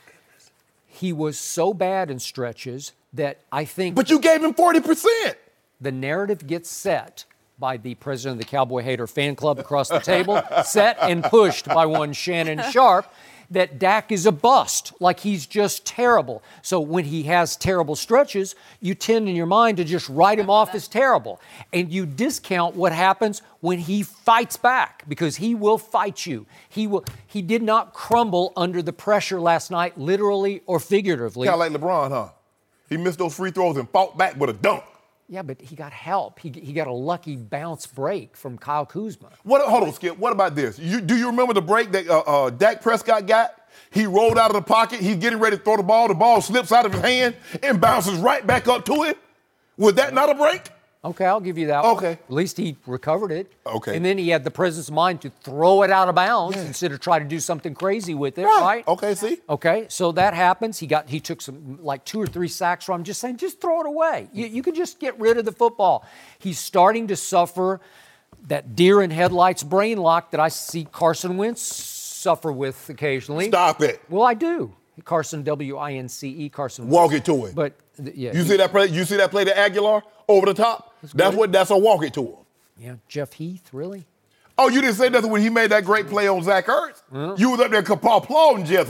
Speaker 4: He was so bad in stretches that I think
Speaker 3: but you gave him forty percent.
Speaker 4: the narrative gets set by the president of the Cowboy Hater fan club across the table, set and pushed by one Shannon Sharp, that Dak is a bust, like he's just terrible. So when he has terrible stretches, you tend in your mind to just write him off as terrible. And you discount what happens when he fights back, because he will fight you. He will. He did not crumble under the pressure last night, literally or figuratively.
Speaker 3: Kind of like LeBron, huh? He missed those free throws and fought back with a dunk.
Speaker 4: Yeah, but he got help. He, he got a lucky bounce break from Kyle Kuzma.
Speaker 3: What? Hold on, Skip. What about this? You, do you remember the break that uh, uh, Dak Prescott got? He rolled out of the pocket. He's getting ready to throw the ball. The ball slips out of his hand and bounces right back up to it. Was that not a break?
Speaker 4: Okay, I'll give you that
Speaker 3: Okay.
Speaker 4: one. At least he recovered it.
Speaker 3: Okay.
Speaker 4: And then he had the presence of mind to throw it out of bounds
Speaker 3: Yeah.
Speaker 4: instead of try to do something crazy with it, right?
Speaker 3: Okay, see?
Speaker 4: Okay, so that happens. He got he took some like two or three sacks from him. Just saying, just throw it away. You, you can just get rid of the football. He's starting to suffer that deer in headlights brain lock that I see Carson Wentz suffer with occasionally.
Speaker 3: Stop it.
Speaker 4: Well, I do. Carson, W I N C E, Carson Wentz.
Speaker 3: Walk it to him.
Speaker 4: But th- yeah,
Speaker 3: You see that play? You see that play to Aguilar over the top? That's, that's what. That's a walk it to him.
Speaker 4: yeah, Jeff Heath, really?
Speaker 3: Oh, you didn't say nothing when he made that great play on Zach Ertz. Mm-hmm. You was up there applauding Jeff Heath.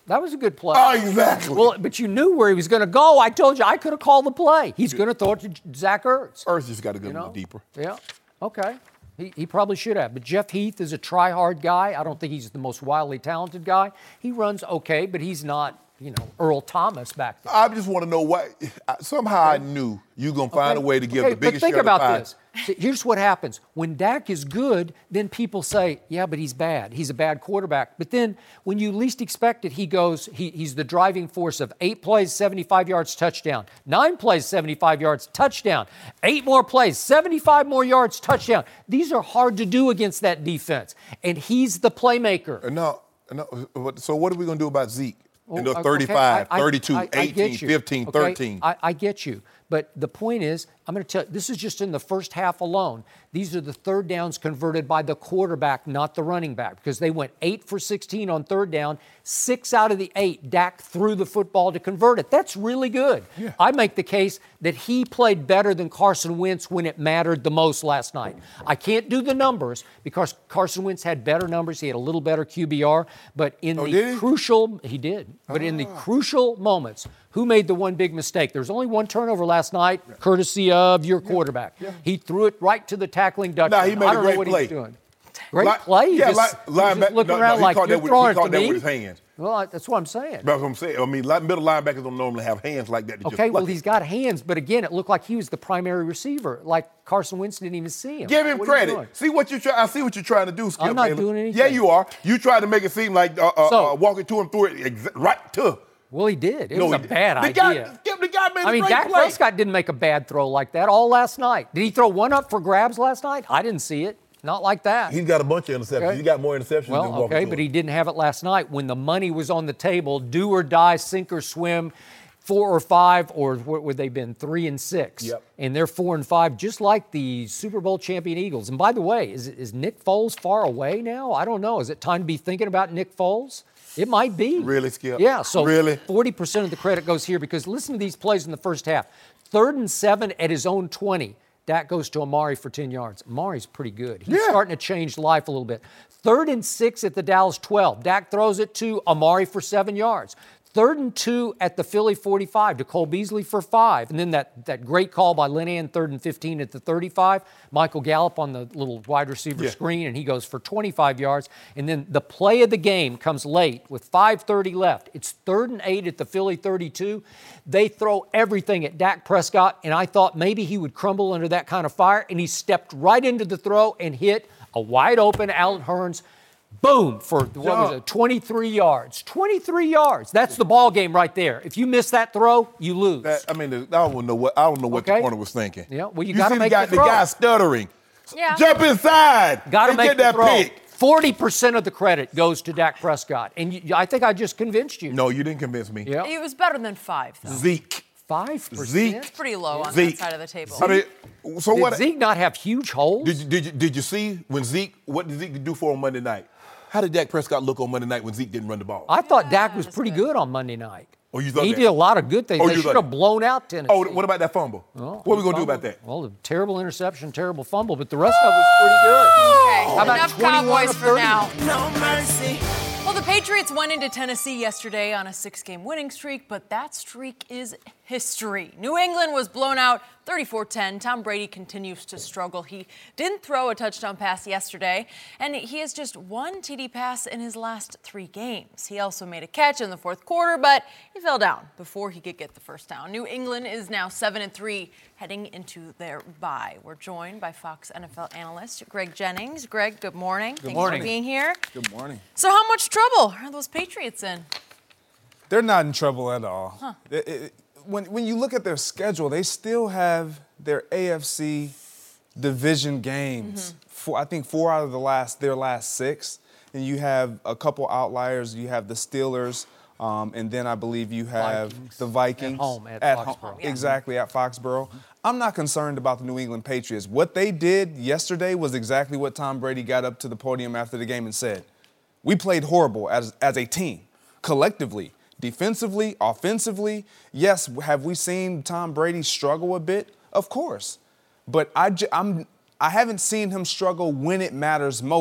Speaker 4: That was a good play.
Speaker 3: Oh, exactly.
Speaker 4: Well, but you knew where he was going to go. I told you I could have called the play. He's going to throw it to Zach Ertz.
Speaker 3: Ertz just got to go
Speaker 4: You
Speaker 3: a
Speaker 4: know?
Speaker 3: little deeper.
Speaker 4: Yeah. Okay. He, he probably should have. But Jeff Heath is a try-hard guy. I don't think he's the most wildly talented guy. He runs okay, but he's not, you know, Earl Thomas back there.
Speaker 3: I just want to know why. Somehow I knew you were going to find
Speaker 4: Okay.
Speaker 3: a way to give
Speaker 4: Okay,
Speaker 3: the biggest
Speaker 4: but think
Speaker 3: share
Speaker 4: about
Speaker 3: of the pie.
Speaker 4: this. See, here's what happens. When Dak is good, then people say, yeah, but he's bad. He's a bad quarterback. But then when you least expect it, he goes, he, he's the driving force of eight plays, seventy-five yards, touchdown. Nine plays, seventy-five yards, touchdown. Eight more plays, seventy-five more yards, touchdown. These are hard to do against that defense. And he's the playmaker.
Speaker 3: No, no. So what are we going to do about Zeke? And
Speaker 4: Oh,
Speaker 3: the
Speaker 4: okay,
Speaker 3: thirty-five,
Speaker 4: I- I-
Speaker 3: thirty-two,
Speaker 4: I- I
Speaker 3: eighteen,
Speaker 4: get you.
Speaker 3: fifteen,
Speaker 4: Okay,
Speaker 3: thirteen.
Speaker 4: I, I get you. But the point is, I'm going to tell you, this is just in the first half alone. These are the third downs converted by the quarterback, not the running back, because they went eight for sixteen on third down. Six out of the eight, Dak threw the football to convert it. That's really good.
Speaker 3: Yeah.
Speaker 4: I make the case that he played better than Carson Wentz when it mattered the most last night. I can't do the numbers because Carson Wentz had better numbers. He had a little better Q B R. But in
Speaker 3: Oh,
Speaker 4: the
Speaker 3: did he?
Speaker 4: crucial, he did. But in the crucial moments, who made the one big mistake? There was only one turnover last night, courtesy of your quarterback. He threw it right to the tackling Dutchman.
Speaker 3: Nah, he made
Speaker 4: I
Speaker 3: a
Speaker 4: don't
Speaker 3: great
Speaker 4: know what
Speaker 3: play.
Speaker 4: he was doing. Great
Speaker 3: Li-
Speaker 4: play. He
Speaker 3: yeah,
Speaker 4: just,
Speaker 3: li-
Speaker 4: he was
Speaker 3: linebacker-
Speaker 4: just looking
Speaker 3: no,
Speaker 4: around
Speaker 3: no, he
Speaker 4: like,
Speaker 3: caught
Speaker 4: you're
Speaker 3: that with-
Speaker 4: throwing
Speaker 3: he
Speaker 4: it to
Speaker 3: caught that
Speaker 4: me.
Speaker 3: with his hands.
Speaker 4: Well, I- that's what I'm saying.
Speaker 3: That's what I'm saying. I mean, li- middle linebackers don't normally have hands like that. to just
Speaker 4: Okay, well,
Speaker 3: pluck it.
Speaker 4: he's got hands, but again, it looked like he was the primary receiver. Like Carson Wentz didn't even see him.
Speaker 3: Give him
Speaker 4: What are you doing?
Speaker 3: credit. See what you try. I see what you're trying to do, Skip
Speaker 4: I'm not
Speaker 3: Bayless.
Speaker 4: doing anything.
Speaker 3: Yeah, you are. You tried to make it seem like uh, uh,
Speaker 4: So-
Speaker 3: uh, walking to him through it exa- right to.
Speaker 4: Well, he did. It
Speaker 3: No,
Speaker 4: was
Speaker 3: he
Speaker 4: a
Speaker 3: did.
Speaker 4: bad
Speaker 3: the
Speaker 4: idea.
Speaker 3: Guy, Skip, the guy made
Speaker 4: I
Speaker 3: a
Speaker 4: mean,
Speaker 3: great
Speaker 4: Dak
Speaker 3: play.
Speaker 4: Prescott didn't make a bad throw like that all last night. Did he throw one up for grabs last night? I didn't see it. Not like that.
Speaker 3: He's got a bunch of interceptions.
Speaker 4: Okay.
Speaker 3: He got more interceptions than
Speaker 4: Well,
Speaker 3: walking
Speaker 4: okay,
Speaker 3: to
Speaker 4: but
Speaker 3: him.
Speaker 4: he didn't have it last night when the money was on the table, do or die, sink or swim, four or five, or what would they been, three and six.
Speaker 3: Yep.
Speaker 4: And they're four and five, just like the Super Bowl champion Eagles. And by the way, is, is Nick Foles far away now? I don't know. Is it time to be thinking about Nick Foles? It might be.
Speaker 3: Really, Skip?
Speaker 4: Yeah, so
Speaker 3: Really?
Speaker 4: forty percent of the credit goes here because listen to these plays in the first half. Third and seven at his own twenty. Dak goes to Amari for ten yards. Amari's pretty good. He's
Speaker 3: Yeah.
Speaker 4: starting to change life a little bit. Third and six at the Dallas twelve. Dak throws it to Amari for seven yards. Third and two at the Philly forty-five to Cole Beasley for five. And then that, that great call by Linehan, third and fifteen at the thirty-five. Michael Gallup on the little wide receiver
Speaker 3: Yeah.
Speaker 4: screen, and he goes for twenty-five yards. And then the play of the game comes late with five thirty left. It's third and eight at the Philly thirty-two. They throw everything at Dak Prescott, and I thought maybe he would crumble under that kind of fire, and he stepped right into the throw and hit a wide open Allen Hurns. Boom, for what was it, twenty-three yards. twenty-three yards. That's the ball game right there. If you miss that throw, you lose.
Speaker 3: That, I mean, I don't know what I don't know what
Speaker 4: Okay.
Speaker 3: the corner was thinking.
Speaker 4: Yeah, well, you
Speaker 3: you
Speaker 4: gotta
Speaker 3: see
Speaker 4: make
Speaker 3: the guy,
Speaker 4: the throw.
Speaker 3: guy stuttering.
Speaker 2: Yeah.
Speaker 3: Jump inside.
Speaker 4: Got to
Speaker 3: and
Speaker 4: make
Speaker 3: get
Speaker 4: the
Speaker 3: that
Speaker 4: throw.
Speaker 3: pick.
Speaker 4: forty percent of the credit goes to Dak Prescott. And you, I think I just convinced you.
Speaker 3: No, you didn't convince me.
Speaker 4: Yeah.
Speaker 2: It was better than five, though.
Speaker 3: Zeke.
Speaker 4: five percent?
Speaker 3: Zeke.
Speaker 2: Pretty low on
Speaker 3: Zeke.
Speaker 2: that side of the table.
Speaker 3: I mean, so
Speaker 4: Did
Speaker 3: what?
Speaker 4: Zeke not have huge holes?
Speaker 3: Did you, did you did you see when Zeke? What did Zeke do for on Monday night? How did Dak Prescott look on Monday night when Zeke didn't run the ball?
Speaker 4: I thought Dak was
Speaker 2: that's
Speaker 4: pretty
Speaker 2: good.
Speaker 4: good on Monday night.
Speaker 3: Oh, you thought
Speaker 4: he
Speaker 3: that?
Speaker 4: did a lot of good things.
Speaker 3: Oh,
Speaker 4: They
Speaker 3: you
Speaker 4: should
Speaker 3: thought
Speaker 4: have
Speaker 3: that?
Speaker 4: blown out Tennessee.
Speaker 3: Oh, what about that fumble?
Speaker 4: Well,
Speaker 3: what are we gonna do
Speaker 4: fumble.
Speaker 3: about that?
Speaker 4: Well, the terrible interception, terrible fumble, but the rest of it was pretty good.
Speaker 2: Okay,
Speaker 4: How about
Speaker 2: enough
Speaker 4: twenty-one
Speaker 2: Cowboys
Speaker 4: of
Speaker 2: for
Speaker 4: thirty?
Speaker 2: now.
Speaker 6: No mercy.
Speaker 2: Well, the Patriots went into Tennessee yesterday on a six-game winning streak, but that streak is history. New England was blown out thirty-four ten. Tom Brady continues to struggle. He didn't throw a touchdown pass yesterday, and he has just one T D pass in his last three games. He also made a catch in the fourth quarter, but he fell down before he could get the first down. New England is now seven and three, heading into their bye. We're joined by Fox N F L analyst Greg Jennings. Greg, good morning. Thanks
Speaker 4: morning.
Speaker 2: for being here.
Speaker 6: Good morning.
Speaker 2: So how much trouble are those Patriots in?
Speaker 6: They're not in trouble at all. It- it- when, when you look at their schedule, they still have their A F C division games. Four, I think four out of the last their last six. And you have a couple outliers. You have the Steelers, um, and then I believe you have
Speaker 4: Vikings.
Speaker 6: the Vikings
Speaker 4: At home, at
Speaker 6: at
Speaker 4: Foxborough.
Speaker 6: home.
Speaker 4: Yeah.
Speaker 6: Exactly, at Foxborough. I'm not concerned about the New England Patriots. What they did yesterday was exactly what Tom Brady got up to the podium after the game and said. We played horrible as, as a team, collectively, defensively, offensively. Yes, have we seen Tom Brady struggle a bit? Of course. But I, j- I'm, I haven't seen him struggle when it matters most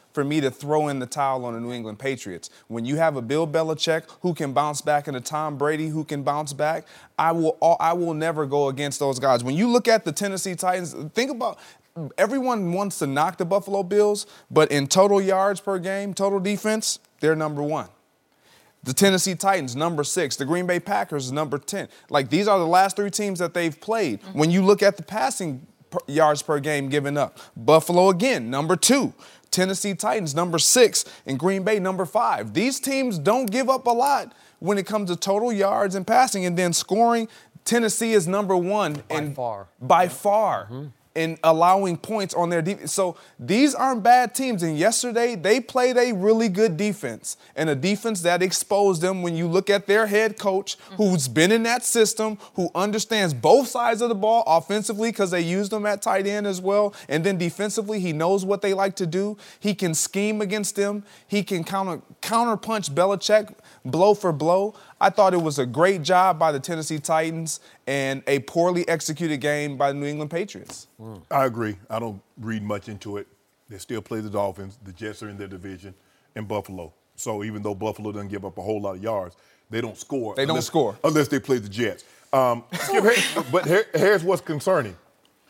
Speaker 6: for me to throw in the towel on the New England Patriots. When you have a Bill Belichick who can bounce back and a Tom Brady who can bounce back, I will I will never go against those guys. When you look at the Tennessee Titans, think about everyone wants to knock the Buffalo Bills, but in total yards per game, total defense, they're number one. The Tennessee Titans, number six. The Green Bay Packers, number ten. Like, these are the last three teams that they've played. Mm-hmm. When you look at the passing per yards per game given up, Buffalo, again, number two. Tennessee Titans, number six. And Green Bay, number five. These teams don't give up a lot when it comes to total yards and passing. And then scoring, Tennessee is number one.
Speaker 4: By
Speaker 6: and
Speaker 4: far.
Speaker 6: By far.
Speaker 4: Mm-hmm.
Speaker 6: In allowing points on their defense. So these aren't bad teams. And yesterday, they played a really good defense, and a defense that exposed them. When you look at their head coach, who's been in that system, who understands both sides of the ball offensively because they used them at tight end as well, and then defensively, he knows what they like to do. He can scheme against them. He can counter counterpunch Belichick blow for blow. I thought it was a great job by the Tennessee Titans and a poorly executed game by the New England Patriots.
Speaker 3: Mm. I agree. I don't read much into it. They still play the Dolphins. The Jets are in their division, and Buffalo. So even though Buffalo doesn't give up a whole lot of yards, they don't score.
Speaker 6: They
Speaker 3: unless,
Speaker 6: don't score.
Speaker 3: Unless they play the Jets. Um, but here, here's what's concerning.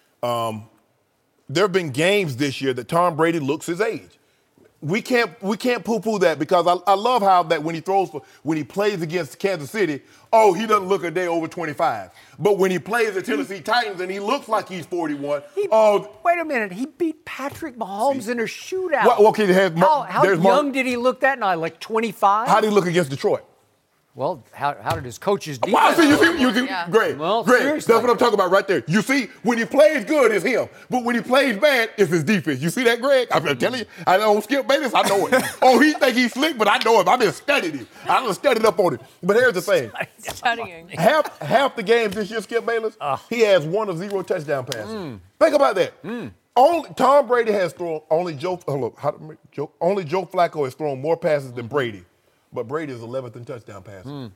Speaker 3: Um, there have been games this year that Tom Brady looks his age. We can't we can't poo-poo that, because I, I love how that when he throws for when he plays against Kansas City, oh, he doesn't look a day over twenty-five. But when he plays the Tennessee Titans and he looks like he's forty-one,
Speaker 4: he,
Speaker 3: oh,
Speaker 4: wait a minute, he beat Patrick Mahomes see, in a shootout.
Speaker 3: Well, okay, has,
Speaker 4: how how young
Speaker 3: Mark,
Speaker 4: did he look that night? Like twenty-five?
Speaker 3: How did he look against Detroit?
Speaker 4: Well, how, how did his coaches do
Speaker 3: well,
Speaker 4: that?
Speaker 3: See, you see, you see,
Speaker 2: yeah.
Speaker 3: Greg,
Speaker 4: well,
Speaker 3: Greg,
Speaker 4: seriously.
Speaker 3: that's what I'm talking about right there. You see, when he plays good, it's him. But when he plays bad, it's his defense. You see that, Greg? I'm telling you, I don't Skip Bayless, I know it. Oh, he think he's slick, but I know him. I've been studying him. I've been studied up on it. But here's the thing.
Speaker 2: Studying.
Speaker 3: Half, half the games this year, Skip Bayless, uh. he has one of zero touchdown passes. Mm. Think about that. Mm. Only Tom Brady has thrown, only Joe, hold up, how, Joe, only Joe Flacco has thrown more passes than Brady. But Brady is eleventh in touchdown passes. Mm.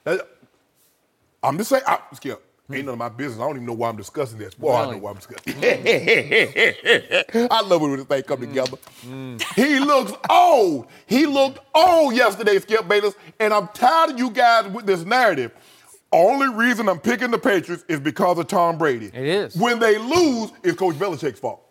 Speaker 3: I'm just saying, I, Skip, ain't none of my business. I don't even know why I'm discussing this. Boy, really? I know why I'm discussing it. I love it when this thing come together. Mm. He looks old. He looked old yesterday, Skip Bayless, and I'm tired of you guys with this narrative. Only reason I'm picking the Patriots is because of Tom Brady.
Speaker 4: It is.
Speaker 3: When they lose, it's Coach Belichick's fault.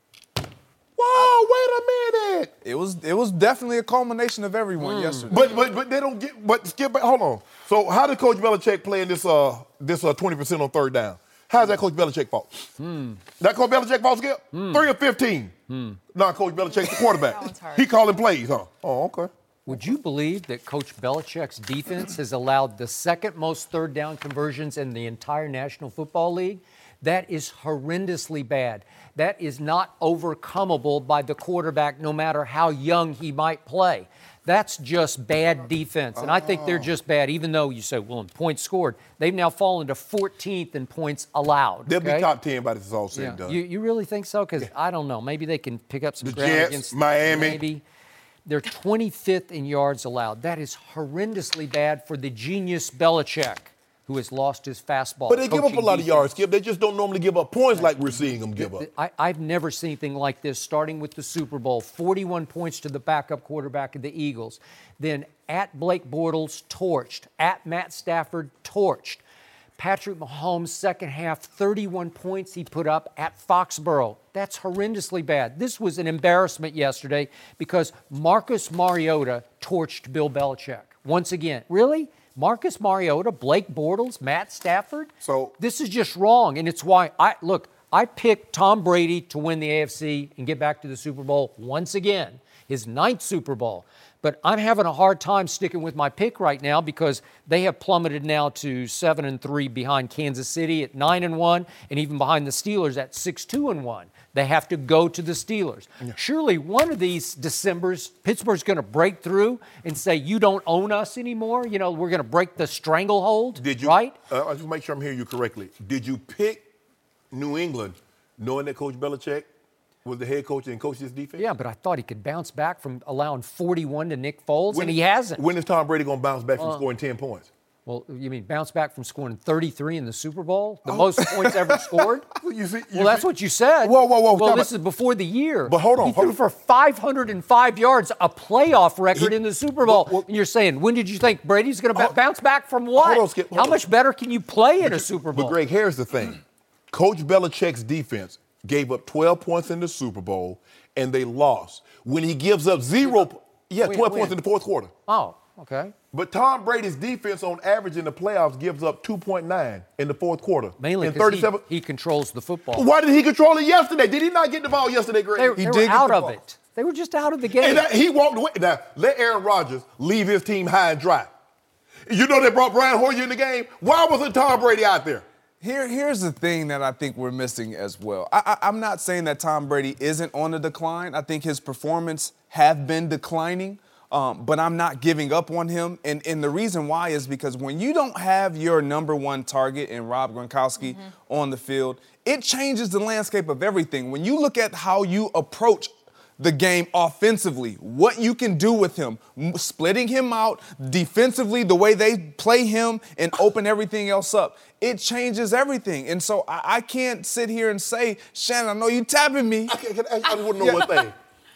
Speaker 3: Whoa, wait a minute.
Speaker 6: It was it was definitely a culmination of everyone mm. yesterday.
Speaker 3: But but but they don't get but Skip, hold on. So how did Coach Belichick play in this uh this uh twenty percent on third down? How's that Coach Belichick fault? Mm. That Coach Belichick fault, Skip? Mm. Three of fifteen. Mm. Not Coach Belichick's the quarterback.
Speaker 2: That one's hard.
Speaker 3: He calling plays, huh? Oh, okay.
Speaker 4: Would you believe that Coach Belichick's defense has allowed the second most third down conversions in the entire National Football League? That is horrendously bad. That is not overcomable by the quarterback, no matter how young he might play. That's just bad defense. And I think they're just bad, even though you say, well, in points scored, they've now fallen to fourteenth in points allowed.
Speaker 3: They'll
Speaker 4: okay?
Speaker 3: be top ten by this is all said
Speaker 4: yeah.
Speaker 3: and done.
Speaker 4: You, you really think so? Because yeah. I don't know. Maybe they can pick up some
Speaker 3: the
Speaker 4: ground
Speaker 3: Jets,
Speaker 4: against
Speaker 3: Miami.
Speaker 4: Maybe. They're twenty-fifth in yards allowed. That is horrendously bad for the genius Belichick, who has lost his fastball.
Speaker 3: But they give up a lot of yards, Skip. They just don't normally give up points like we're seeing them give up.
Speaker 4: I, I've never seen anything like this, starting with the Super Bowl. forty-one points to the backup quarterback of the Eagles. Then at Blake Bortles, torched. At Matt Stafford, torched. Patrick Mahomes, second half, thirty-one points he put up at Foxborough. That's horrendously bad. This was an embarrassment yesterday because Marcus Mariota torched Bill Belichick. Once again, really? Marcus Mariota, Blake Bortles, Matt Stafford?
Speaker 3: So
Speaker 4: this is just wrong, and it's why I look, I picked Tom Brady to win the A F C and get back to the Super Bowl once again, his ninth Super Bowl. But I'm having a hard time sticking with my pick right now because they have plummeted now to seven and three behind Kansas City at nine and one, and even behind the Steelers at six two and one. They have to go to the Steelers. Yeah. Surely one of these Decembers, Pittsburgh's going to break through and say, you don't own us anymore. You know, we're going to break the stranglehold,
Speaker 3: Did you,
Speaker 4: right?
Speaker 3: Uh, I just make sure I'm hearing you correctly. Did you pick New England knowing that Coach Belichick was the head coach and coached his defense?
Speaker 4: Yeah, but I thought he could bounce back from allowing forty-one to Nick Foles,
Speaker 3: when,
Speaker 4: and he hasn't.
Speaker 3: When is Tom Brady going to bounce back from
Speaker 4: uh,
Speaker 3: scoring ten points?
Speaker 4: Well, you mean bounce back from scoring thirty-three in the Super Bowl? The oh. most points ever scored?
Speaker 3: Well, you see, you
Speaker 4: well that's
Speaker 3: see.
Speaker 4: what you said.
Speaker 3: Whoa, whoa, whoa.
Speaker 4: Well, this about. is before the year.
Speaker 3: But hold on.
Speaker 4: He
Speaker 3: hold
Speaker 4: threw
Speaker 3: on.
Speaker 4: for five hundred five yards, a playoff record
Speaker 3: he,
Speaker 4: in the Super Bowl. Well, well, and you're saying, when did you think Brady's going to bounce back from what?
Speaker 3: Hold on, Skip. Hold
Speaker 4: How
Speaker 3: on.
Speaker 4: much better can you play in a Super Bowl?
Speaker 3: But, Greg, here's the thing. Coach Belichick's defense gave up twelve points in the Super Bowl, and they lost. When he gives up zero, yeah, twelve points in the fourth quarter.
Speaker 4: Oh, okay.
Speaker 3: But Tom Brady's defense on average in the playoffs gives up two point nine in the fourth quarter.
Speaker 4: Mainly because he, he controls the football.
Speaker 3: Why did he control it yesterday? Did he not get the ball yesterday, Greg?
Speaker 4: They,
Speaker 3: he
Speaker 4: they
Speaker 3: did
Speaker 4: were out
Speaker 3: the
Speaker 4: of
Speaker 3: ball.
Speaker 4: it. They were just out of the game.
Speaker 3: And that, he walked away. Now, let Aaron Rodgers leave his team high and dry. You know they brought Brian Hoyer in the game. Why wasn't Tom Brady out there?
Speaker 6: Here, here's the thing that I think we're missing as well. I, I, I'm not saying that Tom Brady isn't on the decline. I think his performance have been declining. Um, but I'm not giving up on him. And, and the reason why is because when you don't have your number one target in Rob Gronkowski mm-hmm. on the field, it changes the landscape of everything. When you look at how you approach the game offensively, what you can do with him, splitting him out defensively, the way they play him and open everything else up, it changes everything. And so I, I can't sit here and say, Shannon, I know you tapping me.
Speaker 3: I, can, I, I just want to know one thing.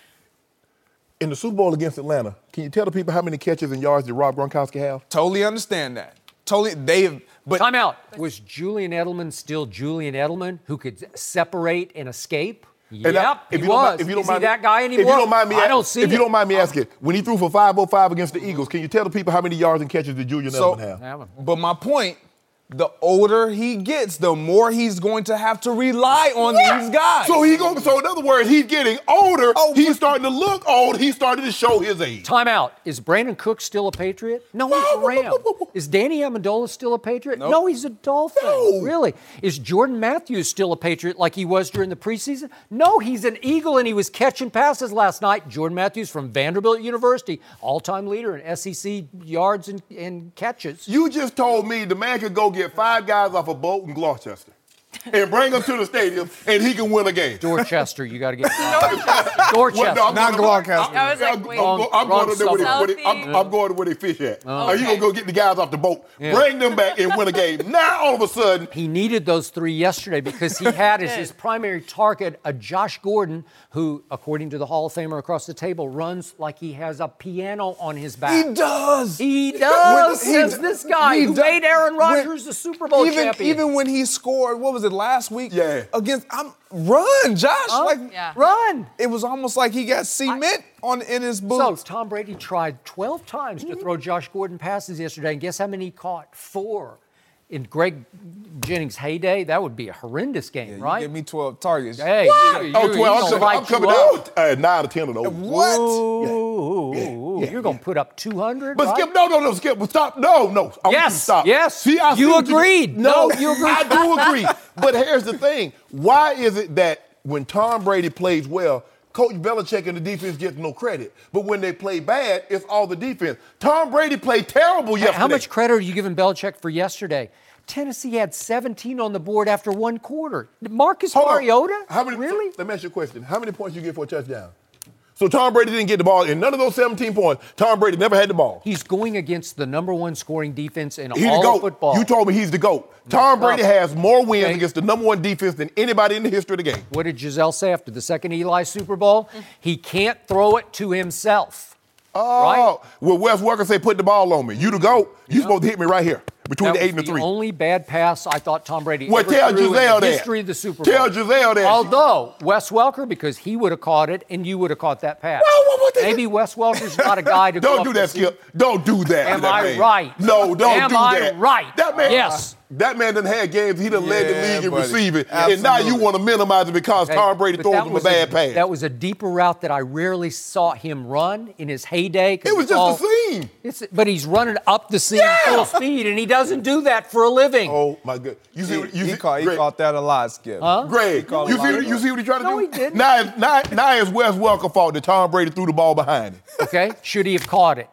Speaker 3: In the Super Bowl against Atlanta, can you tell the people how many catches and yards did Rob Gronkowski have?
Speaker 6: Totally understand that. Totally, they have. But
Speaker 4: time out. Was Julian Edelman still Julian Edelman who could separate and escape? Yep,
Speaker 3: I, if
Speaker 4: he
Speaker 3: you
Speaker 4: was.
Speaker 3: If you don't
Speaker 4: Is
Speaker 3: mind
Speaker 4: he that guy anymore?
Speaker 3: If you don't mind me,
Speaker 4: I don't see
Speaker 3: If
Speaker 4: it.
Speaker 3: you don't mind me asking, when he threw for five oh five against the Eagles, can you tell the people how many yards and catches did Julian
Speaker 6: so,
Speaker 3: Edelman have?
Speaker 6: But my point. The older he gets, the more he's going to have to rely on yeah. these guys.
Speaker 3: So he go. So in other words, he's getting older. Oh, he's starting to look old. He's starting to show his age.
Speaker 4: Time out. Is Brandon Cooks still a Patriot? No, he's a Ram. Is Danny Amendola still a Patriot? Nope. No, he's a Dolphin.
Speaker 3: No.
Speaker 4: Really? Is Jordan Matthews still a Patriot like he was during the preseason? No, he's an Eagle, and he was catching passes last night. Jordan Matthews from Vanderbilt University, all-time leader in S E C yards and, and catches.
Speaker 3: You just told me the man could go get five guys off a boat in Gloucester and bring them to the stadium, and he can win a game.
Speaker 4: Dorchester, you got to get Dorchester,
Speaker 3: well, no,
Speaker 6: not Gloucester.
Speaker 2: I was like,
Speaker 3: I'm,
Speaker 2: wait.
Speaker 3: I'm, I'm,
Speaker 4: wrong,
Speaker 3: going to where
Speaker 4: wrong
Speaker 3: they, I'm, I'm going to where they fish at.
Speaker 4: Oh,
Speaker 3: Are
Speaker 2: okay.
Speaker 3: you going to go get the guys off the boat,
Speaker 4: yeah.
Speaker 3: bring them back, and win a game? Now, all of a sudden.
Speaker 4: He needed those three yesterday because he had as his primary target a Josh Gordon who, according to the Hall of Famer across the table, runs like he has a piano on his back.
Speaker 6: He does.
Speaker 4: He does,
Speaker 6: he
Speaker 4: says
Speaker 6: d-
Speaker 4: this guy who
Speaker 6: d-
Speaker 4: made Aaron Rodgers
Speaker 6: when,
Speaker 4: the Super Bowl
Speaker 6: even,
Speaker 4: champion.
Speaker 6: Even when he scored, what was it, last week?
Speaker 3: Yeah.
Speaker 6: Against, I'm, run, Josh.
Speaker 4: Huh?
Speaker 6: Like,
Speaker 2: yeah.
Speaker 4: Run.
Speaker 6: It was almost like he got cement I, on in his boots.
Speaker 4: So Tom Brady tried twelve times to throw Josh Gordon passes yesterday, and guess how many he caught? Four. In Greg Jennings' heyday, that would be a horrendous game,
Speaker 6: yeah,
Speaker 4: right?
Speaker 6: give me twelve targets.
Speaker 4: Hey,
Speaker 3: what?
Speaker 4: You, you,
Speaker 3: oh, twelve.
Speaker 4: I'm,
Speaker 3: I'm coming down with uh, nine or ten of those.
Speaker 6: What?
Speaker 4: Ooh,
Speaker 3: Yeah.
Speaker 4: ooh,
Speaker 3: Yeah.
Speaker 4: You're going to put up two hundred,
Speaker 3: But
Speaker 4: right?
Speaker 3: Skip, no, no, no, Skip, stop. No, no. I want you to
Speaker 4: Yes,
Speaker 3: stop.
Speaker 4: yes.
Speaker 3: See, I see
Speaker 4: You
Speaker 3: what
Speaker 4: agreed.
Speaker 3: No,
Speaker 4: No, you agreed.
Speaker 3: I do agree. But here's the thing. Why is it that when Tom Brady plays well, Coach Belichick and the defense gets no credit? But when they play bad, it's all the defense. Tom Brady played terrible yesterday.
Speaker 4: How much credit are you giving Belichick for yesterday? Tennessee had seventeen on the board after one quarter. Marcus
Speaker 3: Hold on.
Speaker 4: Mariota?
Speaker 3: How many,
Speaker 4: Really?
Speaker 3: Let me ask you a question. How many points you get for a touchdown? So Tom Brady didn't get the ball. In none of those seventeen points, Tom Brady never had the ball.
Speaker 4: He's going against the number one scoring defense in
Speaker 3: He's
Speaker 4: all
Speaker 3: the GOAT.
Speaker 4: of football.
Speaker 3: You told me he's the GOAT. Tom
Speaker 4: Stop.
Speaker 3: Brady has more wins
Speaker 4: Okay.
Speaker 3: against the number one defense than anybody in the history of the game.
Speaker 4: What did Giselle say after the second Eli Super Bowl? He can't throw it to himself.
Speaker 3: Oh,
Speaker 4: Right?
Speaker 3: well, Wes Welker say, put the ball on me. You the GOAT. You supposed to hit me right here between
Speaker 4: That
Speaker 3: the eight
Speaker 4: was
Speaker 3: and the three.
Speaker 4: The only bad pass I thought Tom Brady
Speaker 3: Well,
Speaker 4: ever
Speaker 3: tell
Speaker 4: threw
Speaker 3: Giselle
Speaker 4: in the
Speaker 3: that.
Speaker 4: history of the Super Bowl.
Speaker 3: Tell Giselle that.
Speaker 4: Although Wes Welker, because he would have caught it and you would have caught that pass.
Speaker 3: Well, what- what the-
Speaker 4: Maybe Wes Welker's not a guy to go
Speaker 3: Don't
Speaker 4: up
Speaker 3: do
Speaker 4: and
Speaker 3: that,
Speaker 4: see-
Speaker 3: Skip. Don't do that. to
Speaker 4: Am
Speaker 3: that
Speaker 4: I
Speaker 3: man.
Speaker 4: right?
Speaker 3: No, don't
Speaker 4: Am
Speaker 3: do
Speaker 4: I
Speaker 3: that.
Speaker 4: right?
Speaker 3: That man,
Speaker 4: Yes.
Speaker 3: That man done had games. He done led the
Speaker 6: Yeah,
Speaker 3: league in
Speaker 6: buddy.
Speaker 3: receiving, and now you
Speaker 6: Absolutely.
Speaker 3: want to minimize it because
Speaker 4: Hey,
Speaker 3: Tom Brady
Speaker 4: but
Speaker 3: throws
Speaker 4: that
Speaker 3: him a
Speaker 4: was
Speaker 3: bad pass.
Speaker 4: That was a deeper route that I rarely saw him run in his heyday. 'cause
Speaker 3: It was
Speaker 4: it's all-
Speaker 3: just a seam.
Speaker 4: It's, but he's running up the seam
Speaker 3: Yeah.
Speaker 4: full speed, and he doesn't do that for a living.
Speaker 3: Oh my God! You see,
Speaker 6: He,
Speaker 3: what- you
Speaker 6: he,
Speaker 3: see,
Speaker 6: caught, he
Speaker 3: Greg,
Speaker 6: caught that a lot, Skip.
Speaker 4: Huh?
Speaker 3: Greg,
Speaker 6: called
Speaker 3: you
Speaker 6: a
Speaker 3: see,
Speaker 6: lot
Speaker 3: what,
Speaker 6: of
Speaker 3: you see what he tried to
Speaker 4: No,
Speaker 3: do?
Speaker 4: he didn't.
Speaker 3: Now, now, now it's Wes Welker fault that Tom Brady threw the ball behind him.
Speaker 4: Okay, should he have caught it?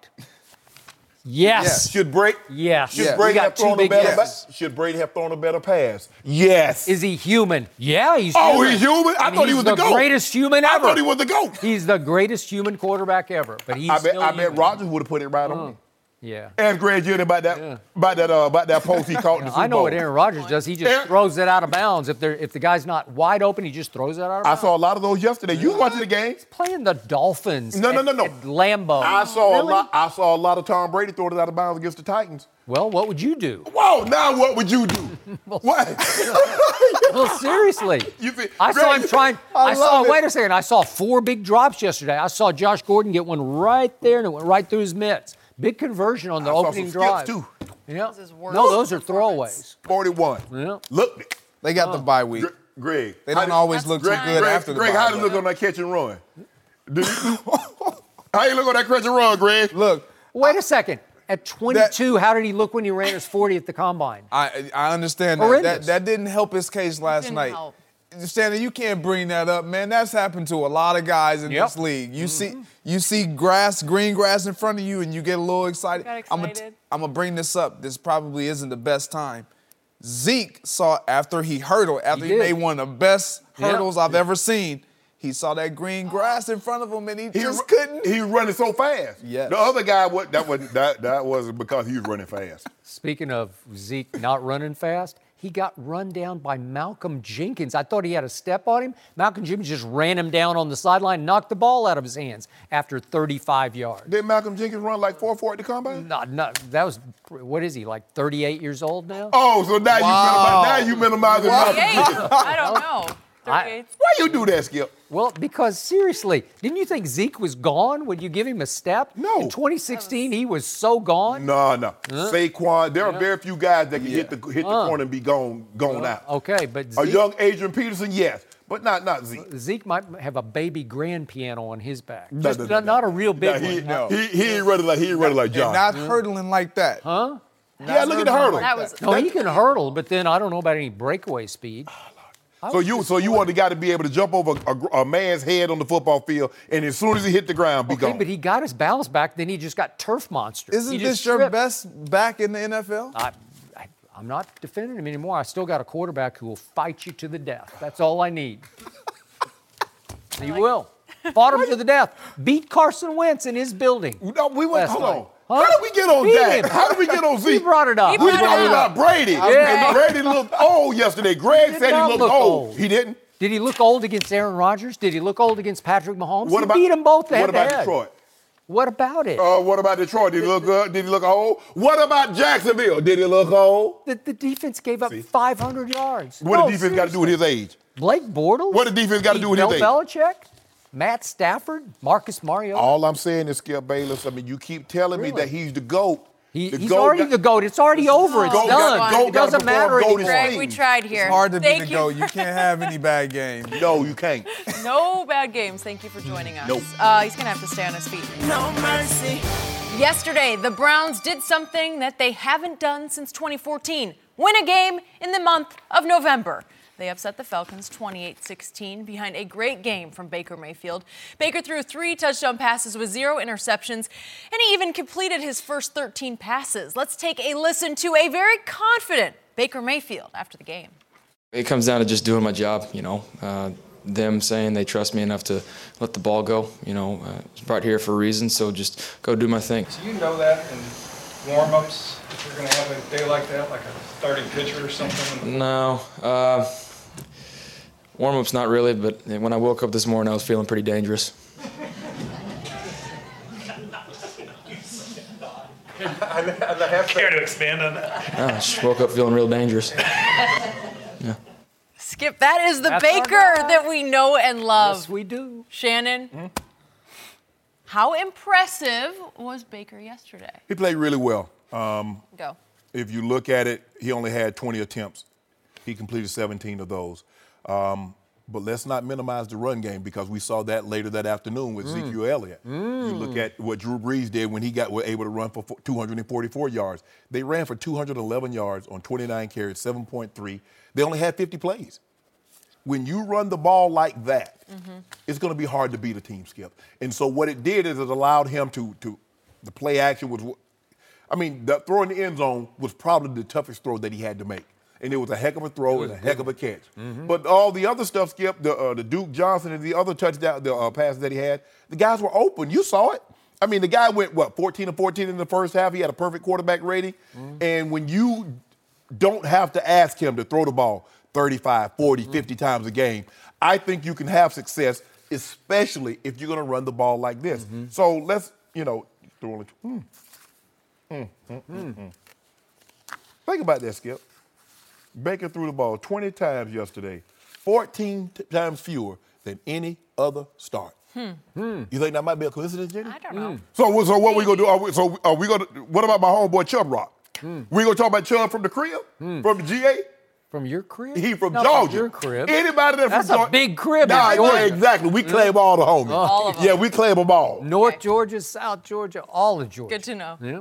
Speaker 4: Yes.
Speaker 3: Should Brady?
Speaker 4: Yes.
Speaker 3: Should
Speaker 4: Yeah. We
Speaker 3: Brady
Speaker 4: got
Speaker 3: have
Speaker 4: two
Speaker 3: thrown a
Speaker 4: big
Speaker 3: better?
Speaker 4: yes.
Speaker 3: ba- Should Brady have thrown a better pass? Yes.
Speaker 4: Is he human? Yeah, he's
Speaker 3: Oh,
Speaker 4: human.
Speaker 3: he's human? I
Speaker 4: And
Speaker 3: thought he
Speaker 4: he's
Speaker 3: was the GOAT.
Speaker 4: greatest human
Speaker 3: I
Speaker 4: ever.
Speaker 3: thought he was the GOAT.
Speaker 4: He's the greatest human quarterback ever, but he's
Speaker 3: I bet,
Speaker 4: still
Speaker 3: I bet
Speaker 4: human.
Speaker 3: Rodgers would have put it right on me.
Speaker 4: Yeah.
Speaker 3: Ask Greg Junior about that,
Speaker 4: Yeah.
Speaker 3: about that, uh, about that post he caught in the Super
Speaker 4: I know
Speaker 3: Bowl.
Speaker 4: what Aaron Rodgers does. He just
Speaker 3: Aaron-
Speaker 4: throws it out of bounds. If they're, if the guy's not wide open, he just throws it out of
Speaker 3: I
Speaker 4: bounds.
Speaker 3: saw a lot of those yesterday. You was watching the games?
Speaker 4: Playing the Dolphins.
Speaker 3: No, no,
Speaker 4: at-
Speaker 3: no, no.
Speaker 4: at Lambeau.
Speaker 3: I saw
Speaker 4: Really?
Speaker 3: a lot. I saw a lot of Tom Brady throw it out of bounds against the Titans.
Speaker 4: Well, what would you do?
Speaker 3: Whoa! Now what would you do? What?
Speaker 4: Well, seriously.
Speaker 3: You see,
Speaker 4: I saw
Speaker 3: Greg,
Speaker 4: him trying.
Speaker 3: I
Speaker 4: I, saw.
Speaker 3: love it.
Speaker 4: Wait a second. I saw four big drops yesterday. I saw Josh Gordon get one right there, and it went right through his mitts. Big conversion on the
Speaker 3: I saw
Speaker 4: opening
Speaker 3: some
Speaker 4: drive.
Speaker 3: skips, too.
Speaker 4: Yeah.
Speaker 2: This is worse
Speaker 4: No, those are
Speaker 2: performance.
Speaker 4: throwaways.
Speaker 3: forty-one.
Speaker 4: Yeah.
Speaker 3: Look,
Speaker 6: They got the bye week.
Speaker 3: Gre- Greg.
Speaker 6: They
Speaker 3: how
Speaker 6: don't
Speaker 3: did-
Speaker 6: always
Speaker 2: That's
Speaker 6: look
Speaker 3: Greg,
Speaker 6: too good
Speaker 3: Greg,
Speaker 6: after the
Speaker 3: Greg,
Speaker 6: bye.
Speaker 3: how did it look on that catch and run? Did you, how you look on that catch and run, Greg?
Speaker 6: Look,
Speaker 4: Wait a second. At twenty-two, how did he look when he ran his forty at the combine?
Speaker 6: I I understand that. that.
Speaker 4: Horrendous.
Speaker 6: That didn't help his case last
Speaker 2: Didn't
Speaker 6: night.
Speaker 2: help.
Speaker 6: Shannon, you can't bring that up, man. That's happened to a lot of guys in
Speaker 4: Yep.
Speaker 6: this league. You see, you see grass, green grass in front of you, and you get a little excited.
Speaker 2: Got
Speaker 6: I'm
Speaker 2: excited.
Speaker 6: gonna bring this up. This probably isn't the best time. Zeke saw after he hurdled, after he,
Speaker 4: did.
Speaker 6: made one of the best
Speaker 4: Yeah.
Speaker 6: hurdles I've ever seen. He saw that green grass in front of him, and he,
Speaker 3: He
Speaker 6: just
Speaker 3: ru-
Speaker 6: couldn't.
Speaker 3: He was running so fast.
Speaker 6: Yes.
Speaker 3: The other guy, what that was that that wasn't because he was running fast.
Speaker 4: Speaking of Zeke not running fast, he got run down by Malcolm Jenkins. I thought he had a step on him. Malcolm Jenkins just ran him down on the sideline, knocked the ball out of his hands after thirty-five yards.
Speaker 3: Did Malcolm Jenkins run like four four at the combine?
Speaker 4: No, no, that was, what is he, like thirty-eight years old now?
Speaker 3: Oh, so now
Speaker 6: Wow.
Speaker 3: you minimize, now you minimizing Malcolm
Speaker 2: thirty-eight?
Speaker 3: Jenkins.
Speaker 2: I don't know.
Speaker 4: I-
Speaker 2: thirty-eight.
Speaker 3: Why you do that, Skip?
Speaker 4: Well, because seriously, didn't you think Zeke was gone? Would you give him a step?
Speaker 3: No.
Speaker 4: In twenty sixteen, he was so gone.
Speaker 3: No, no. Saquon. There are very few guys that can hit the hit the corner and be gone gone out.
Speaker 4: Okay, but
Speaker 3: A
Speaker 4: Zeke,
Speaker 3: young Adrian Peterson, yes, but not not Zeke.
Speaker 4: Zeke might have a baby grand piano on his back.
Speaker 3: No,
Speaker 4: Just
Speaker 3: no,
Speaker 4: not,
Speaker 3: no,
Speaker 4: not a
Speaker 3: no.
Speaker 4: real big
Speaker 3: No, he,
Speaker 4: one.
Speaker 6: No.
Speaker 3: he, he ain't running like he ain't running like John.
Speaker 6: And not hurdling like that.
Speaker 4: Huh?
Speaker 3: yeah, look at the hurdle.
Speaker 2: That was
Speaker 4: No, he can hurdle, but then I don't know about any breakaway speed.
Speaker 3: So you so you want the guy to be able to jump over a, a man's head on the football field, and as soon as he hit the ground, be
Speaker 4: Okay,
Speaker 3: gone.
Speaker 4: but he got his balance back, then he just got turf monster.
Speaker 6: Isn't
Speaker 4: He
Speaker 6: this
Speaker 4: just
Speaker 6: your
Speaker 4: tripped.
Speaker 6: best back in the N F L?
Speaker 4: I, I, I'm not defending him anymore. I still got a quarterback who will fight you to the death. That's all I need. He will. Fought him to the death. Beat Carson Wentz in his building.
Speaker 3: No, we went.
Speaker 4: Last
Speaker 3: Hold
Speaker 4: night.
Speaker 3: on.
Speaker 4: Huh?
Speaker 3: How did we get on
Speaker 4: Beat
Speaker 3: that?
Speaker 4: him.
Speaker 3: How did we get on Zeke?
Speaker 4: He brought it up.
Speaker 2: He
Speaker 3: We
Speaker 2: brought
Speaker 3: brought
Speaker 2: it
Speaker 3: it
Speaker 2: up.
Speaker 3: up. Brady.
Speaker 4: Yeah.
Speaker 3: And Brady looked old yesterday. Greg
Speaker 4: Did
Speaker 3: said he
Speaker 4: not
Speaker 3: looked
Speaker 4: look
Speaker 3: old.
Speaker 4: old.
Speaker 3: He didn't.
Speaker 4: Did he look old against Aaron Rodgers? Did he look old against Patrick Mahomes?
Speaker 3: What
Speaker 4: he
Speaker 3: about
Speaker 4: beat them both head
Speaker 3: What about
Speaker 4: to head.
Speaker 3: Detroit?
Speaker 4: What about it?
Speaker 3: Uh, what about Detroit? Did he look good? Did he look old? What about Jacksonville? Did he look old?
Speaker 4: the, the defense gave up five hundred yards.
Speaker 3: What
Speaker 4: No,
Speaker 3: the defense got to do with his age?
Speaker 4: Blake Bortles?
Speaker 3: What the defense got to
Speaker 4: Beat
Speaker 3: do with his
Speaker 4: Bill
Speaker 3: age?
Speaker 4: Belichick? Matt Stafford? Marcus Mariota?
Speaker 3: All I'm saying is, Skip Bayless, I mean, you keep telling me
Speaker 4: Really?
Speaker 3: that he's the GOAT.
Speaker 4: He,
Speaker 3: The
Speaker 4: he's
Speaker 3: GOAT
Speaker 4: already
Speaker 3: got-
Speaker 4: the GOAT. It's already over. It's
Speaker 3: GOAT
Speaker 4: done.
Speaker 3: got- GOAT
Speaker 4: it
Speaker 3: gotta
Speaker 4: doesn't
Speaker 3: perform
Speaker 4: matter
Speaker 3: GOAT
Speaker 4: anymore.
Speaker 3: things.
Speaker 2: Greg, we tried here.
Speaker 6: It's hard to
Speaker 2: Thank
Speaker 6: be the
Speaker 2: you.
Speaker 6: GOAT. You can't have any bad games.
Speaker 3: No, you can't.
Speaker 2: No bad games. Thank you for joining us.
Speaker 3: Nope.
Speaker 2: Uh, he's going to have to stay on his feet.
Speaker 7: No mercy.
Speaker 2: Yesterday, the Browns did something that they haven't done since twenty fourteen. Win a game in the month of November. They upset the Falcons twenty-eight sixteen behind a great game from Baker Mayfield. Baker threw three touchdown passes with zero interceptions, and he even completed his first thirteen passes. Let's take a listen to a very confident Baker Mayfield after the game.
Speaker 8: It comes down to just doing my job, you know. Uh, them saying they trust me enough to let the ball go, you know. Uh, I was brought here for a reason, so just go do my thing.
Speaker 9: Do you know that in warm-ups, if you're going to have a day like that, like a starting pitcher or something?
Speaker 8: No, uh, warm-ups not really, but when I woke up this morning, I was feeling pretty dangerous.
Speaker 9: Care to expand on that?
Speaker 8: I just woke up feeling real dangerous.
Speaker 2: Skip, that is the
Speaker 4: That's our
Speaker 2: Baker
Speaker 4: guy.
Speaker 2: that we know and love.
Speaker 4: Yes, we do.
Speaker 2: Shannon, how impressive was Baker yesterday?
Speaker 3: He played really well. Um,
Speaker 2: Go.
Speaker 3: if you look at it, he only had twenty attempts. He completed seventeen of those. Um, but let's not minimize the run game because we saw that later that afternoon with
Speaker 4: Mm.
Speaker 3: Ezekiel Elliott. You look at what Drew Brees did when he got were able to run for two hundred forty-four yards. They ran for two hundred eleven yards on twenty-nine carries, seven point three. They only had fifty plays. When you run the ball like that, it's going to be hard to beat a team, Skip. And so what it did is it allowed him to, to the play action was, I mean, the throw in the end zone was probably the toughest throw that he had to make. And it was a heck of a throw and a heck of a catch. But all the other stuff, Skip, the, uh, the Duke Johnson and the other touchdown, the uh, passes that he had, the guys were open. You saw it. I mean, the guy went, what, fourteen or fourteen in the first half. He had a perfect quarterback rating. Mm-hmm. And when you don't have to ask him to throw the ball thirty-five, forty, mm-hmm. fifty times a game, I think you can have success, especially if you're going to run the ball like this. Mm-hmm. So let's, you know, throw it. Mm. Mm, mm, mm, mm. Think about that, Skip. Baker threw the ball twenty times yesterday, fourteen t- times fewer than any other start. Hmm. Hmm. You think that might be a coincidence, Jenny?
Speaker 2: I don't know.
Speaker 3: Hmm. So, so what we gonna do? Are we, so, are we gonna? What about my homeboy Chubb Rock? Hmm. We gonna talk about Chubb from the crib, hmm. from the G A?
Speaker 4: From your crib?
Speaker 3: He from
Speaker 4: Not
Speaker 3: Georgia.
Speaker 4: From your crib.
Speaker 3: Anybody that
Speaker 4: That's
Speaker 3: from
Speaker 4: a big crib.
Speaker 3: Nah,
Speaker 4: in Georgia.
Speaker 3: yeah, exactly. We claim
Speaker 4: yeah.
Speaker 3: all the homies.
Speaker 2: All of them.
Speaker 3: Yeah, we claim them all.
Speaker 4: North
Speaker 2: Okay.
Speaker 4: Georgia, South Georgia, all of Georgia.
Speaker 2: Good to know.
Speaker 4: Yeah.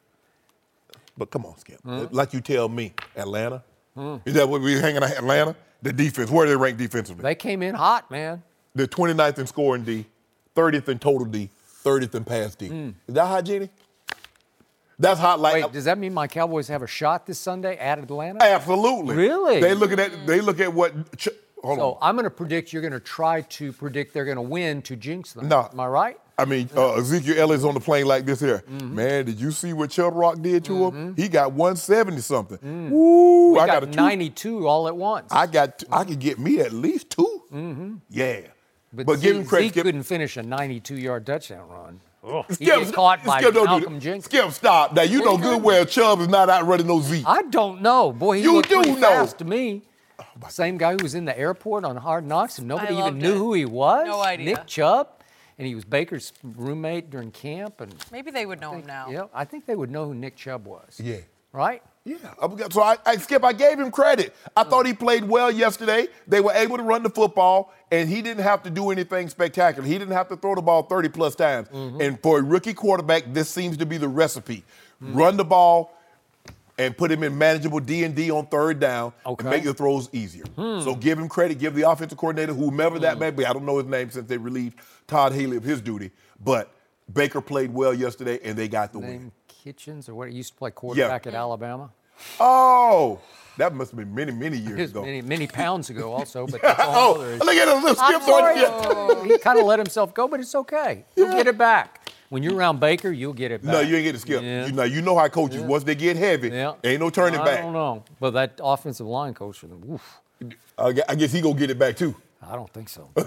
Speaker 3: But come on, Skip. Hmm. Like you tell me, Atlanta. Hmm. Is that what we hanging out Atlanta? The defense. Where are they ranked defensively?
Speaker 4: They came in hot, man.
Speaker 3: They're twenty-ninth in scoring D, thirtieth in total D, thirtieth in pass D. Mm. Is that hot, Jenny? That's hot. Like,
Speaker 4: wait, does that mean my Cowboys have a shot this Sunday at Atlanta?
Speaker 3: Absolutely.
Speaker 4: Really?
Speaker 3: They looking at they look at what. Ch- hold
Speaker 4: so
Speaker 3: on.
Speaker 4: I'm going to predict you're going to try to predict they're going to win to jinx them.
Speaker 3: No.
Speaker 4: Am I right?
Speaker 3: I mean, uh, Ezekiel Elliott's on the plane like this here. Mm-hmm. Man, did you see what Chubb Rock did to mm-hmm. him? He got one seventy something. Mm. Woo!
Speaker 4: We
Speaker 3: I
Speaker 4: got,
Speaker 3: got a two.
Speaker 4: ninety-two all at once.
Speaker 3: I got. Two, I could get me at least two. Mm-hmm. Yeah.
Speaker 4: But,
Speaker 3: but
Speaker 4: Zeke,
Speaker 3: give him credit.
Speaker 4: Zeke
Speaker 3: Skip.
Speaker 4: couldn't finish a ninety-two-yard touchdown run. Oh, he
Speaker 3: Skip,
Speaker 4: get caught by
Speaker 3: Skip,
Speaker 4: Malcolm Jenkins.
Speaker 3: Skip, stop. Now, you know good well Chubb is not out running no Zeke.
Speaker 4: I don't know. Boy, he
Speaker 3: you
Speaker 4: looked
Speaker 3: do
Speaker 4: pretty
Speaker 3: know.
Speaker 4: fast to me. Oh, Same guy who was in the airport on Hard Knocks and nobody even knew
Speaker 2: it.
Speaker 4: who he was.
Speaker 2: No idea.
Speaker 4: Nick Chubb. And he was Baker's roommate during camp. And
Speaker 2: maybe they would know
Speaker 4: think,
Speaker 2: him now.
Speaker 4: Yeah, I think they would know who Nick Chubb was.
Speaker 3: Yeah.
Speaker 4: Right?
Speaker 3: Yeah. So I, I Skip, I gave him credit. I mm. thought he played well yesterday. They were able to run the football, and he didn't have to do anything spectacular. He didn't have to throw the ball thirty plus times. Mm-hmm. And for a rookie quarterback, this seems to be the recipe. Mm. Run the ball and put him in manageable D and D on third down okay. and make the throws easier. Mm. So give him credit. Give the offensive coordinator, whomever mm. that may be. I don't know his name since they relieved Todd Haley of his duty. But Baker played well yesterday, and they got the
Speaker 4: Name
Speaker 3: win.
Speaker 4: Kitchens, or what? He used to play quarterback yeah. at Alabama.
Speaker 3: Oh, that must have been many, many years ago.
Speaker 4: Many, many pounds ago, also. But that's all
Speaker 3: oh, look at him, little skip
Speaker 4: oh, He kind of let himself go, but it's okay. You'll yeah. get it back. When you're around Baker, you'll get it back.
Speaker 3: No, you ain't get to skip. Yeah. You know, you know how coaches, yeah. once they get heavy, yeah. ain't no turning
Speaker 4: I
Speaker 3: back.
Speaker 4: I don't know. But that offensive line coach, oof.
Speaker 3: I guess he gonna get it back too.
Speaker 4: I don't think so.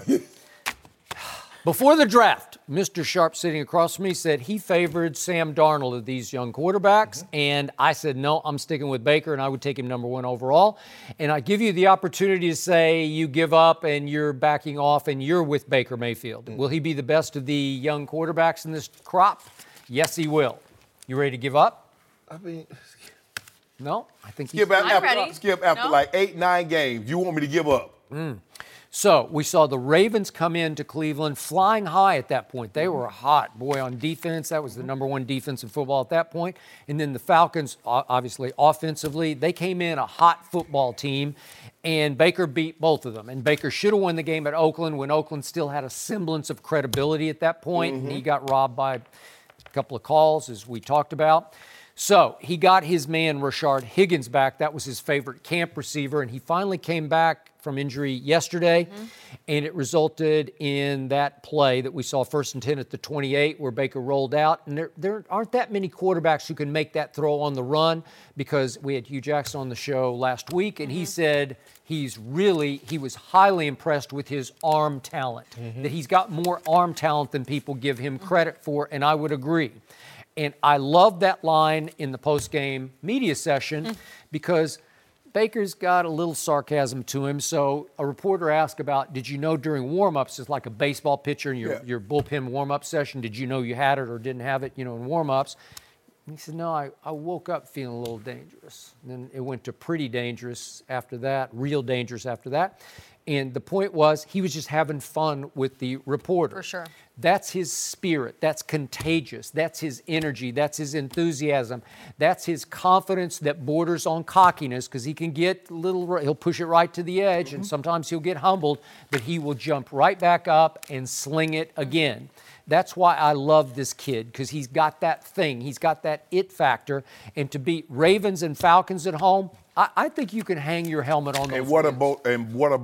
Speaker 4: Before the draft, Mister Sharp sitting across from me said he favored Sam Darnold of these young quarterbacks, mm-hmm. and I said, no, I'm sticking with Baker, and I would take him number one overall. And I give you the opportunity to say you give up and you're backing off and you're with Baker Mayfield. Mm-hmm. Will he be the best of the young quarterbacks in this crop? Yes, he will. You ready to give up?
Speaker 3: I mean...
Speaker 4: No, I think he's
Speaker 3: skip after,
Speaker 2: I'm ready.
Speaker 3: Skip after
Speaker 2: no?
Speaker 3: like eight, nine games. You want me to give up?
Speaker 4: Mm. So we saw the Ravens come into Cleveland flying high at that point. They were hot, boy, on defense. That was the number one defense in football at that point. And then the Falcons, obviously, offensively, they came in a hot football team, and Baker beat both of them. And Baker should have won the game at Oakland when Oakland still had a semblance of credibility at that point. Mm-hmm. And he got robbed by a couple of calls, as we talked about. So he got his man Rashard Higgins back. That was his favorite camp receiver, and he finally came back from injury yesterday, mm-hmm. and it resulted in that play that we saw first and ten at the twenty-eight where Baker rolled out. And there, there aren't that many quarterbacks who can make that throw on the run, because we had Hugh Jackson on the show last week, and mm-hmm. he said he's really, he was highly impressed with his arm talent, mm-hmm. that he's got more arm talent than people give him credit for, and I would agree. And I love that line in the post-game media session mm. because Baker's got a little sarcasm to him. So a reporter asked about, did you know during warm-ups, it's like a baseball pitcher in your, yeah. your bullpen warm-up session, did you know you had it or didn't have it, you know, in warm-ups? And he said, no, I, I woke up feeling a little dangerous. And then it went to pretty dangerous after that, real dangerous after that. And the point was, he was just having fun with the reporter.
Speaker 2: For sure.
Speaker 4: That's his spirit. That's contagious. That's his energy. That's his enthusiasm. That's his confidence that borders on cockiness, because he can get a little, he'll push it right to the edge, mm-hmm. and sometimes he'll get humbled, but he will jump right back up and sling it again. That's why I love this kid, because he's got that thing. He's got that it factor. And to beat Ravens and Falcons at home, I, I think you can hang your helmet on those
Speaker 3: And what
Speaker 4: wins.
Speaker 3: are both? And what are both?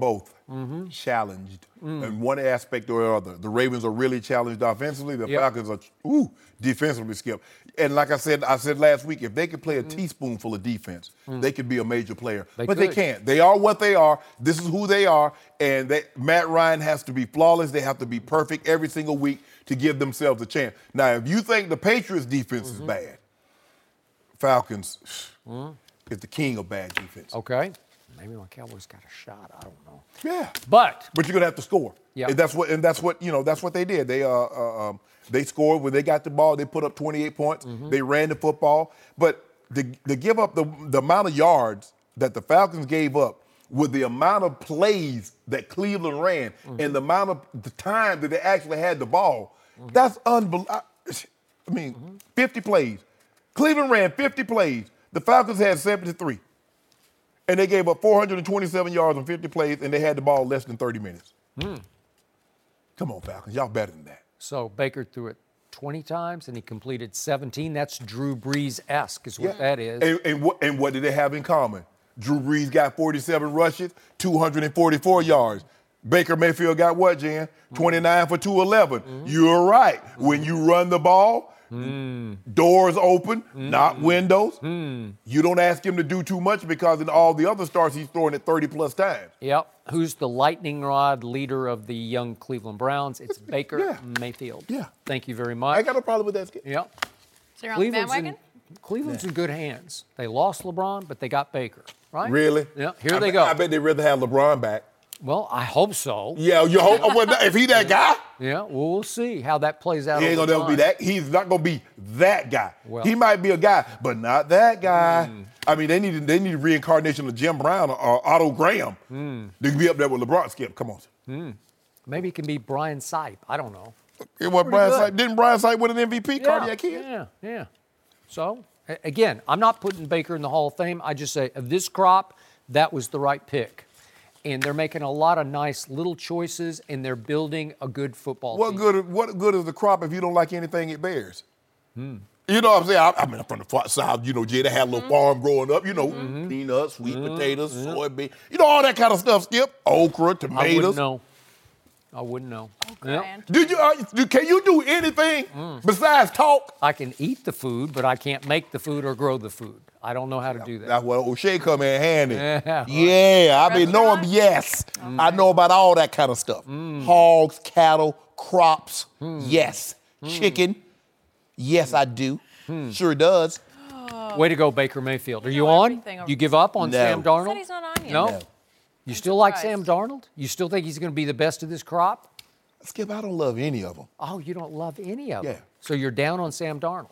Speaker 3: mm-hmm. challenged mm. in one aspect or other. The Ravens are really challenged offensively. The yep. Falcons are, ooh, defensively, Skip. And like I said, I said last week, if they could play a mm. teaspoonful of defense, mm. they could be a major player. They but could. They can't. They are what they are. This is who they are. And they, Matt Ryan has to be flawless. They have to be perfect every single week to give themselves a chance. Now, if you think the Patriots' defense mm-hmm. is bad, Falcons mm. is the king of bad defense.
Speaker 4: Okay. Maybe my Cowboys got a shot. I don't know.
Speaker 3: Yeah.
Speaker 4: But
Speaker 3: but you're gonna have to score.
Speaker 4: Yeah.
Speaker 3: And that's what and that's what you know. That's what they did. They uh, uh um they scored when they got the ball. They put up twenty-eight points. Mm-hmm. They ran the football. But to, to give up the the amount of yards that the Falcons gave up with the amount of plays that Cleveland ran mm-hmm. and the amount of the time that they actually had the ball, mm-hmm. that's unbelievable. I mean, mm-hmm. fifty plays. Cleveland ran fifty plays. The Falcons had seventy-three. And they gave up four hundred twenty-seven yards on fifty plays, and they had the ball less than thirty minutes. Mm. Come on, Falcons. Y'all better than that.
Speaker 4: So Baker threw it twenty times, and he completed seventeen. That's Drew Brees-esque is what yeah. that is.
Speaker 3: And, and, what, and what did they have in common? Drew Brees got forty-seven rushes, two hundred forty-four yards. Baker Mayfield got what, Jan? Mm. twenty-nine for two eleven. Mm-hmm. You're right. Mm-hmm. When you run the ball, Mm. doors open, mm. not windows. Mm. You don't ask him to do too much because in all the other starts, he's throwing it thirty-plus times.
Speaker 4: Yep. Who's the lightning rod leader of the young Cleveland Browns? It's Baker yeah. Mayfield.
Speaker 3: Yeah.
Speaker 4: Thank you very much.
Speaker 3: I got no problem with that, Skip.
Speaker 4: Yep.
Speaker 2: So you're on the bandwagon?
Speaker 4: In, Cleveland's yeah. in good hands. They lost LeBron, but they got Baker, right?
Speaker 3: Really?
Speaker 4: Yeah. Here
Speaker 3: I
Speaker 4: they
Speaker 3: bet,
Speaker 4: go.
Speaker 3: I bet they'd rather have LeBron back.
Speaker 4: Well, I hope so.
Speaker 3: Yeah, you hope. If he that guy?
Speaker 4: Yeah, well, we'll see how that plays out.
Speaker 3: He ain't gonna never be that. He's not gonna be that guy. Well, he might be a guy, but not that guy. Mm. I mean, they need they need reincarnation of Jim Brown or, or Otto Graham. Mm. They can be up there with LeBron. Skip, come on.
Speaker 4: Mm. Maybe it can be Brian Sipe. I don't know.
Speaker 3: It was Brian Sipe. Didn't Brian Sipe win an M V P?
Speaker 4: Yeah,
Speaker 3: Cardiac kid.
Speaker 4: Yeah, yeah. So again, I'm not putting Baker in the Hall of Fame. I just say of this crop, that was the right pick. And they're making a lot of nice little choices, and they're building a good football
Speaker 3: what
Speaker 4: team.
Speaker 3: Good, what good is the crop if you don't like anything it bears? Hmm. You know what I'm saying? I, I mean, I'm from the far south. You know, Jay, they had a little mm-hmm. farm growing up. You know, mm-hmm. peanuts, sweet mm-hmm. potatoes, mm-hmm. soybean. You know, all that kind of stuff, Skip. Okra, tomatoes.
Speaker 4: I wouldn't know. I wouldn't know.
Speaker 2: Okay. Yep.
Speaker 3: Did you? Uh, can you do anything mm. besides talk?
Speaker 4: I can eat the food, but I can't make the food or grow the food. I don't know how to do that.
Speaker 3: That's what O'Shea come in handy. Yeah, yeah I mean, know him, yes. Mm. I know about all that kind of stuff. Mm. Hogs, cattle, crops, mm. yes. Mm. Chicken, yes, I do. Mm. Sure does.
Speaker 4: Oh. Way to go, Baker Mayfield. Are you on? You give up on
Speaker 2: no.
Speaker 4: Sam Darnold?
Speaker 2: He said he's not on yet.
Speaker 4: No?
Speaker 3: no.
Speaker 4: You I'm still surprised. Like Sam Darnold? You still think he's going to be the best of this crop?
Speaker 3: Skip, I don't love any of them.
Speaker 4: Oh, you don't love any of them?
Speaker 3: Yeah.
Speaker 4: So you're down on Sam Darnold?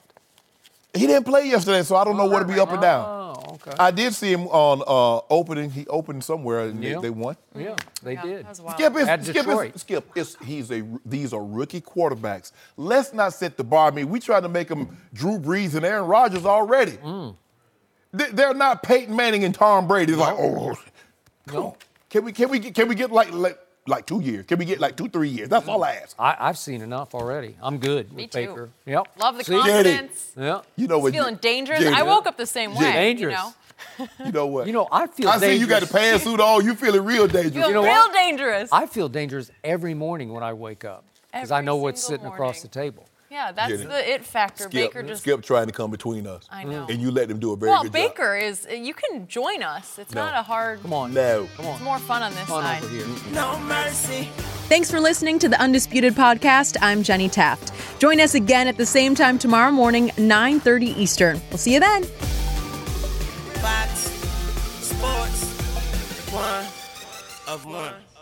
Speaker 3: He didn't play yesterday, so I don't know
Speaker 4: oh,
Speaker 3: where to be up
Speaker 4: oh,
Speaker 3: and down.
Speaker 4: Oh, okay.
Speaker 3: I did see him on uh, opening. He opened somewhere, and
Speaker 4: yeah.
Speaker 3: they, they won.
Speaker 4: Yeah, they
Speaker 2: yeah,
Speaker 4: did.
Speaker 3: Skip,
Speaker 4: At
Speaker 3: Skip,
Speaker 4: Detroit.
Speaker 3: Skip, it's, he's a, these are rookie quarterbacks. Let's not set the bar. I mean, we tried to make them Drew Brees and Aaron Rodgers already. Mm. They, they're not Peyton Manning and Tom Brady. It's like, oh, come no. on. Can we, can we, can we get like, like, like two years? Can we get like two, three years? That's all I ask.
Speaker 4: I, I've seen enough already. I'm good
Speaker 2: Me
Speaker 4: with
Speaker 2: too.
Speaker 4: Baker. Yep.
Speaker 2: Love the
Speaker 4: See?
Speaker 2: confidence.
Speaker 4: Yeah.
Speaker 3: You know what?
Speaker 2: Feeling dangerous.
Speaker 3: Jada.
Speaker 2: I woke up the same way.
Speaker 4: Dangerous.
Speaker 2: You know?
Speaker 3: You know what?
Speaker 4: You know, I feel
Speaker 3: I
Speaker 4: dangerous.
Speaker 3: see you got the pantsuit on. You feeling real dangerous.
Speaker 2: You feel
Speaker 4: you know
Speaker 2: real
Speaker 4: what?
Speaker 2: dangerous.
Speaker 4: I feel dangerous every morning when I wake up because I know what's sitting
Speaker 2: morning.
Speaker 4: across the table.
Speaker 2: Yeah, that's
Speaker 3: Jenny.
Speaker 2: the it factor.
Speaker 3: Skip,
Speaker 2: Baker just
Speaker 3: Skip trying to come between us.
Speaker 2: I know.
Speaker 3: And you let him do a very
Speaker 2: well,
Speaker 3: good
Speaker 2: Baker
Speaker 3: job.
Speaker 2: is. You can join us. It's
Speaker 3: No.
Speaker 2: not a hard.
Speaker 4: Come on.
Speaker 3: No.
Speaker 4: Come on.
Speaker 2: It's more fun on this
Speaker 4: Come on
Speaker 2: side.
Speaker 4: over here.
Speaker 1: No mercy. Thanks for listening to the Undisputed Podcast. I'm Jenny Taft. Join us again at the same time tomorrow morning, nine thirty Eastern. We'll see you then.
Speaker 7: Fox Sports, one of one.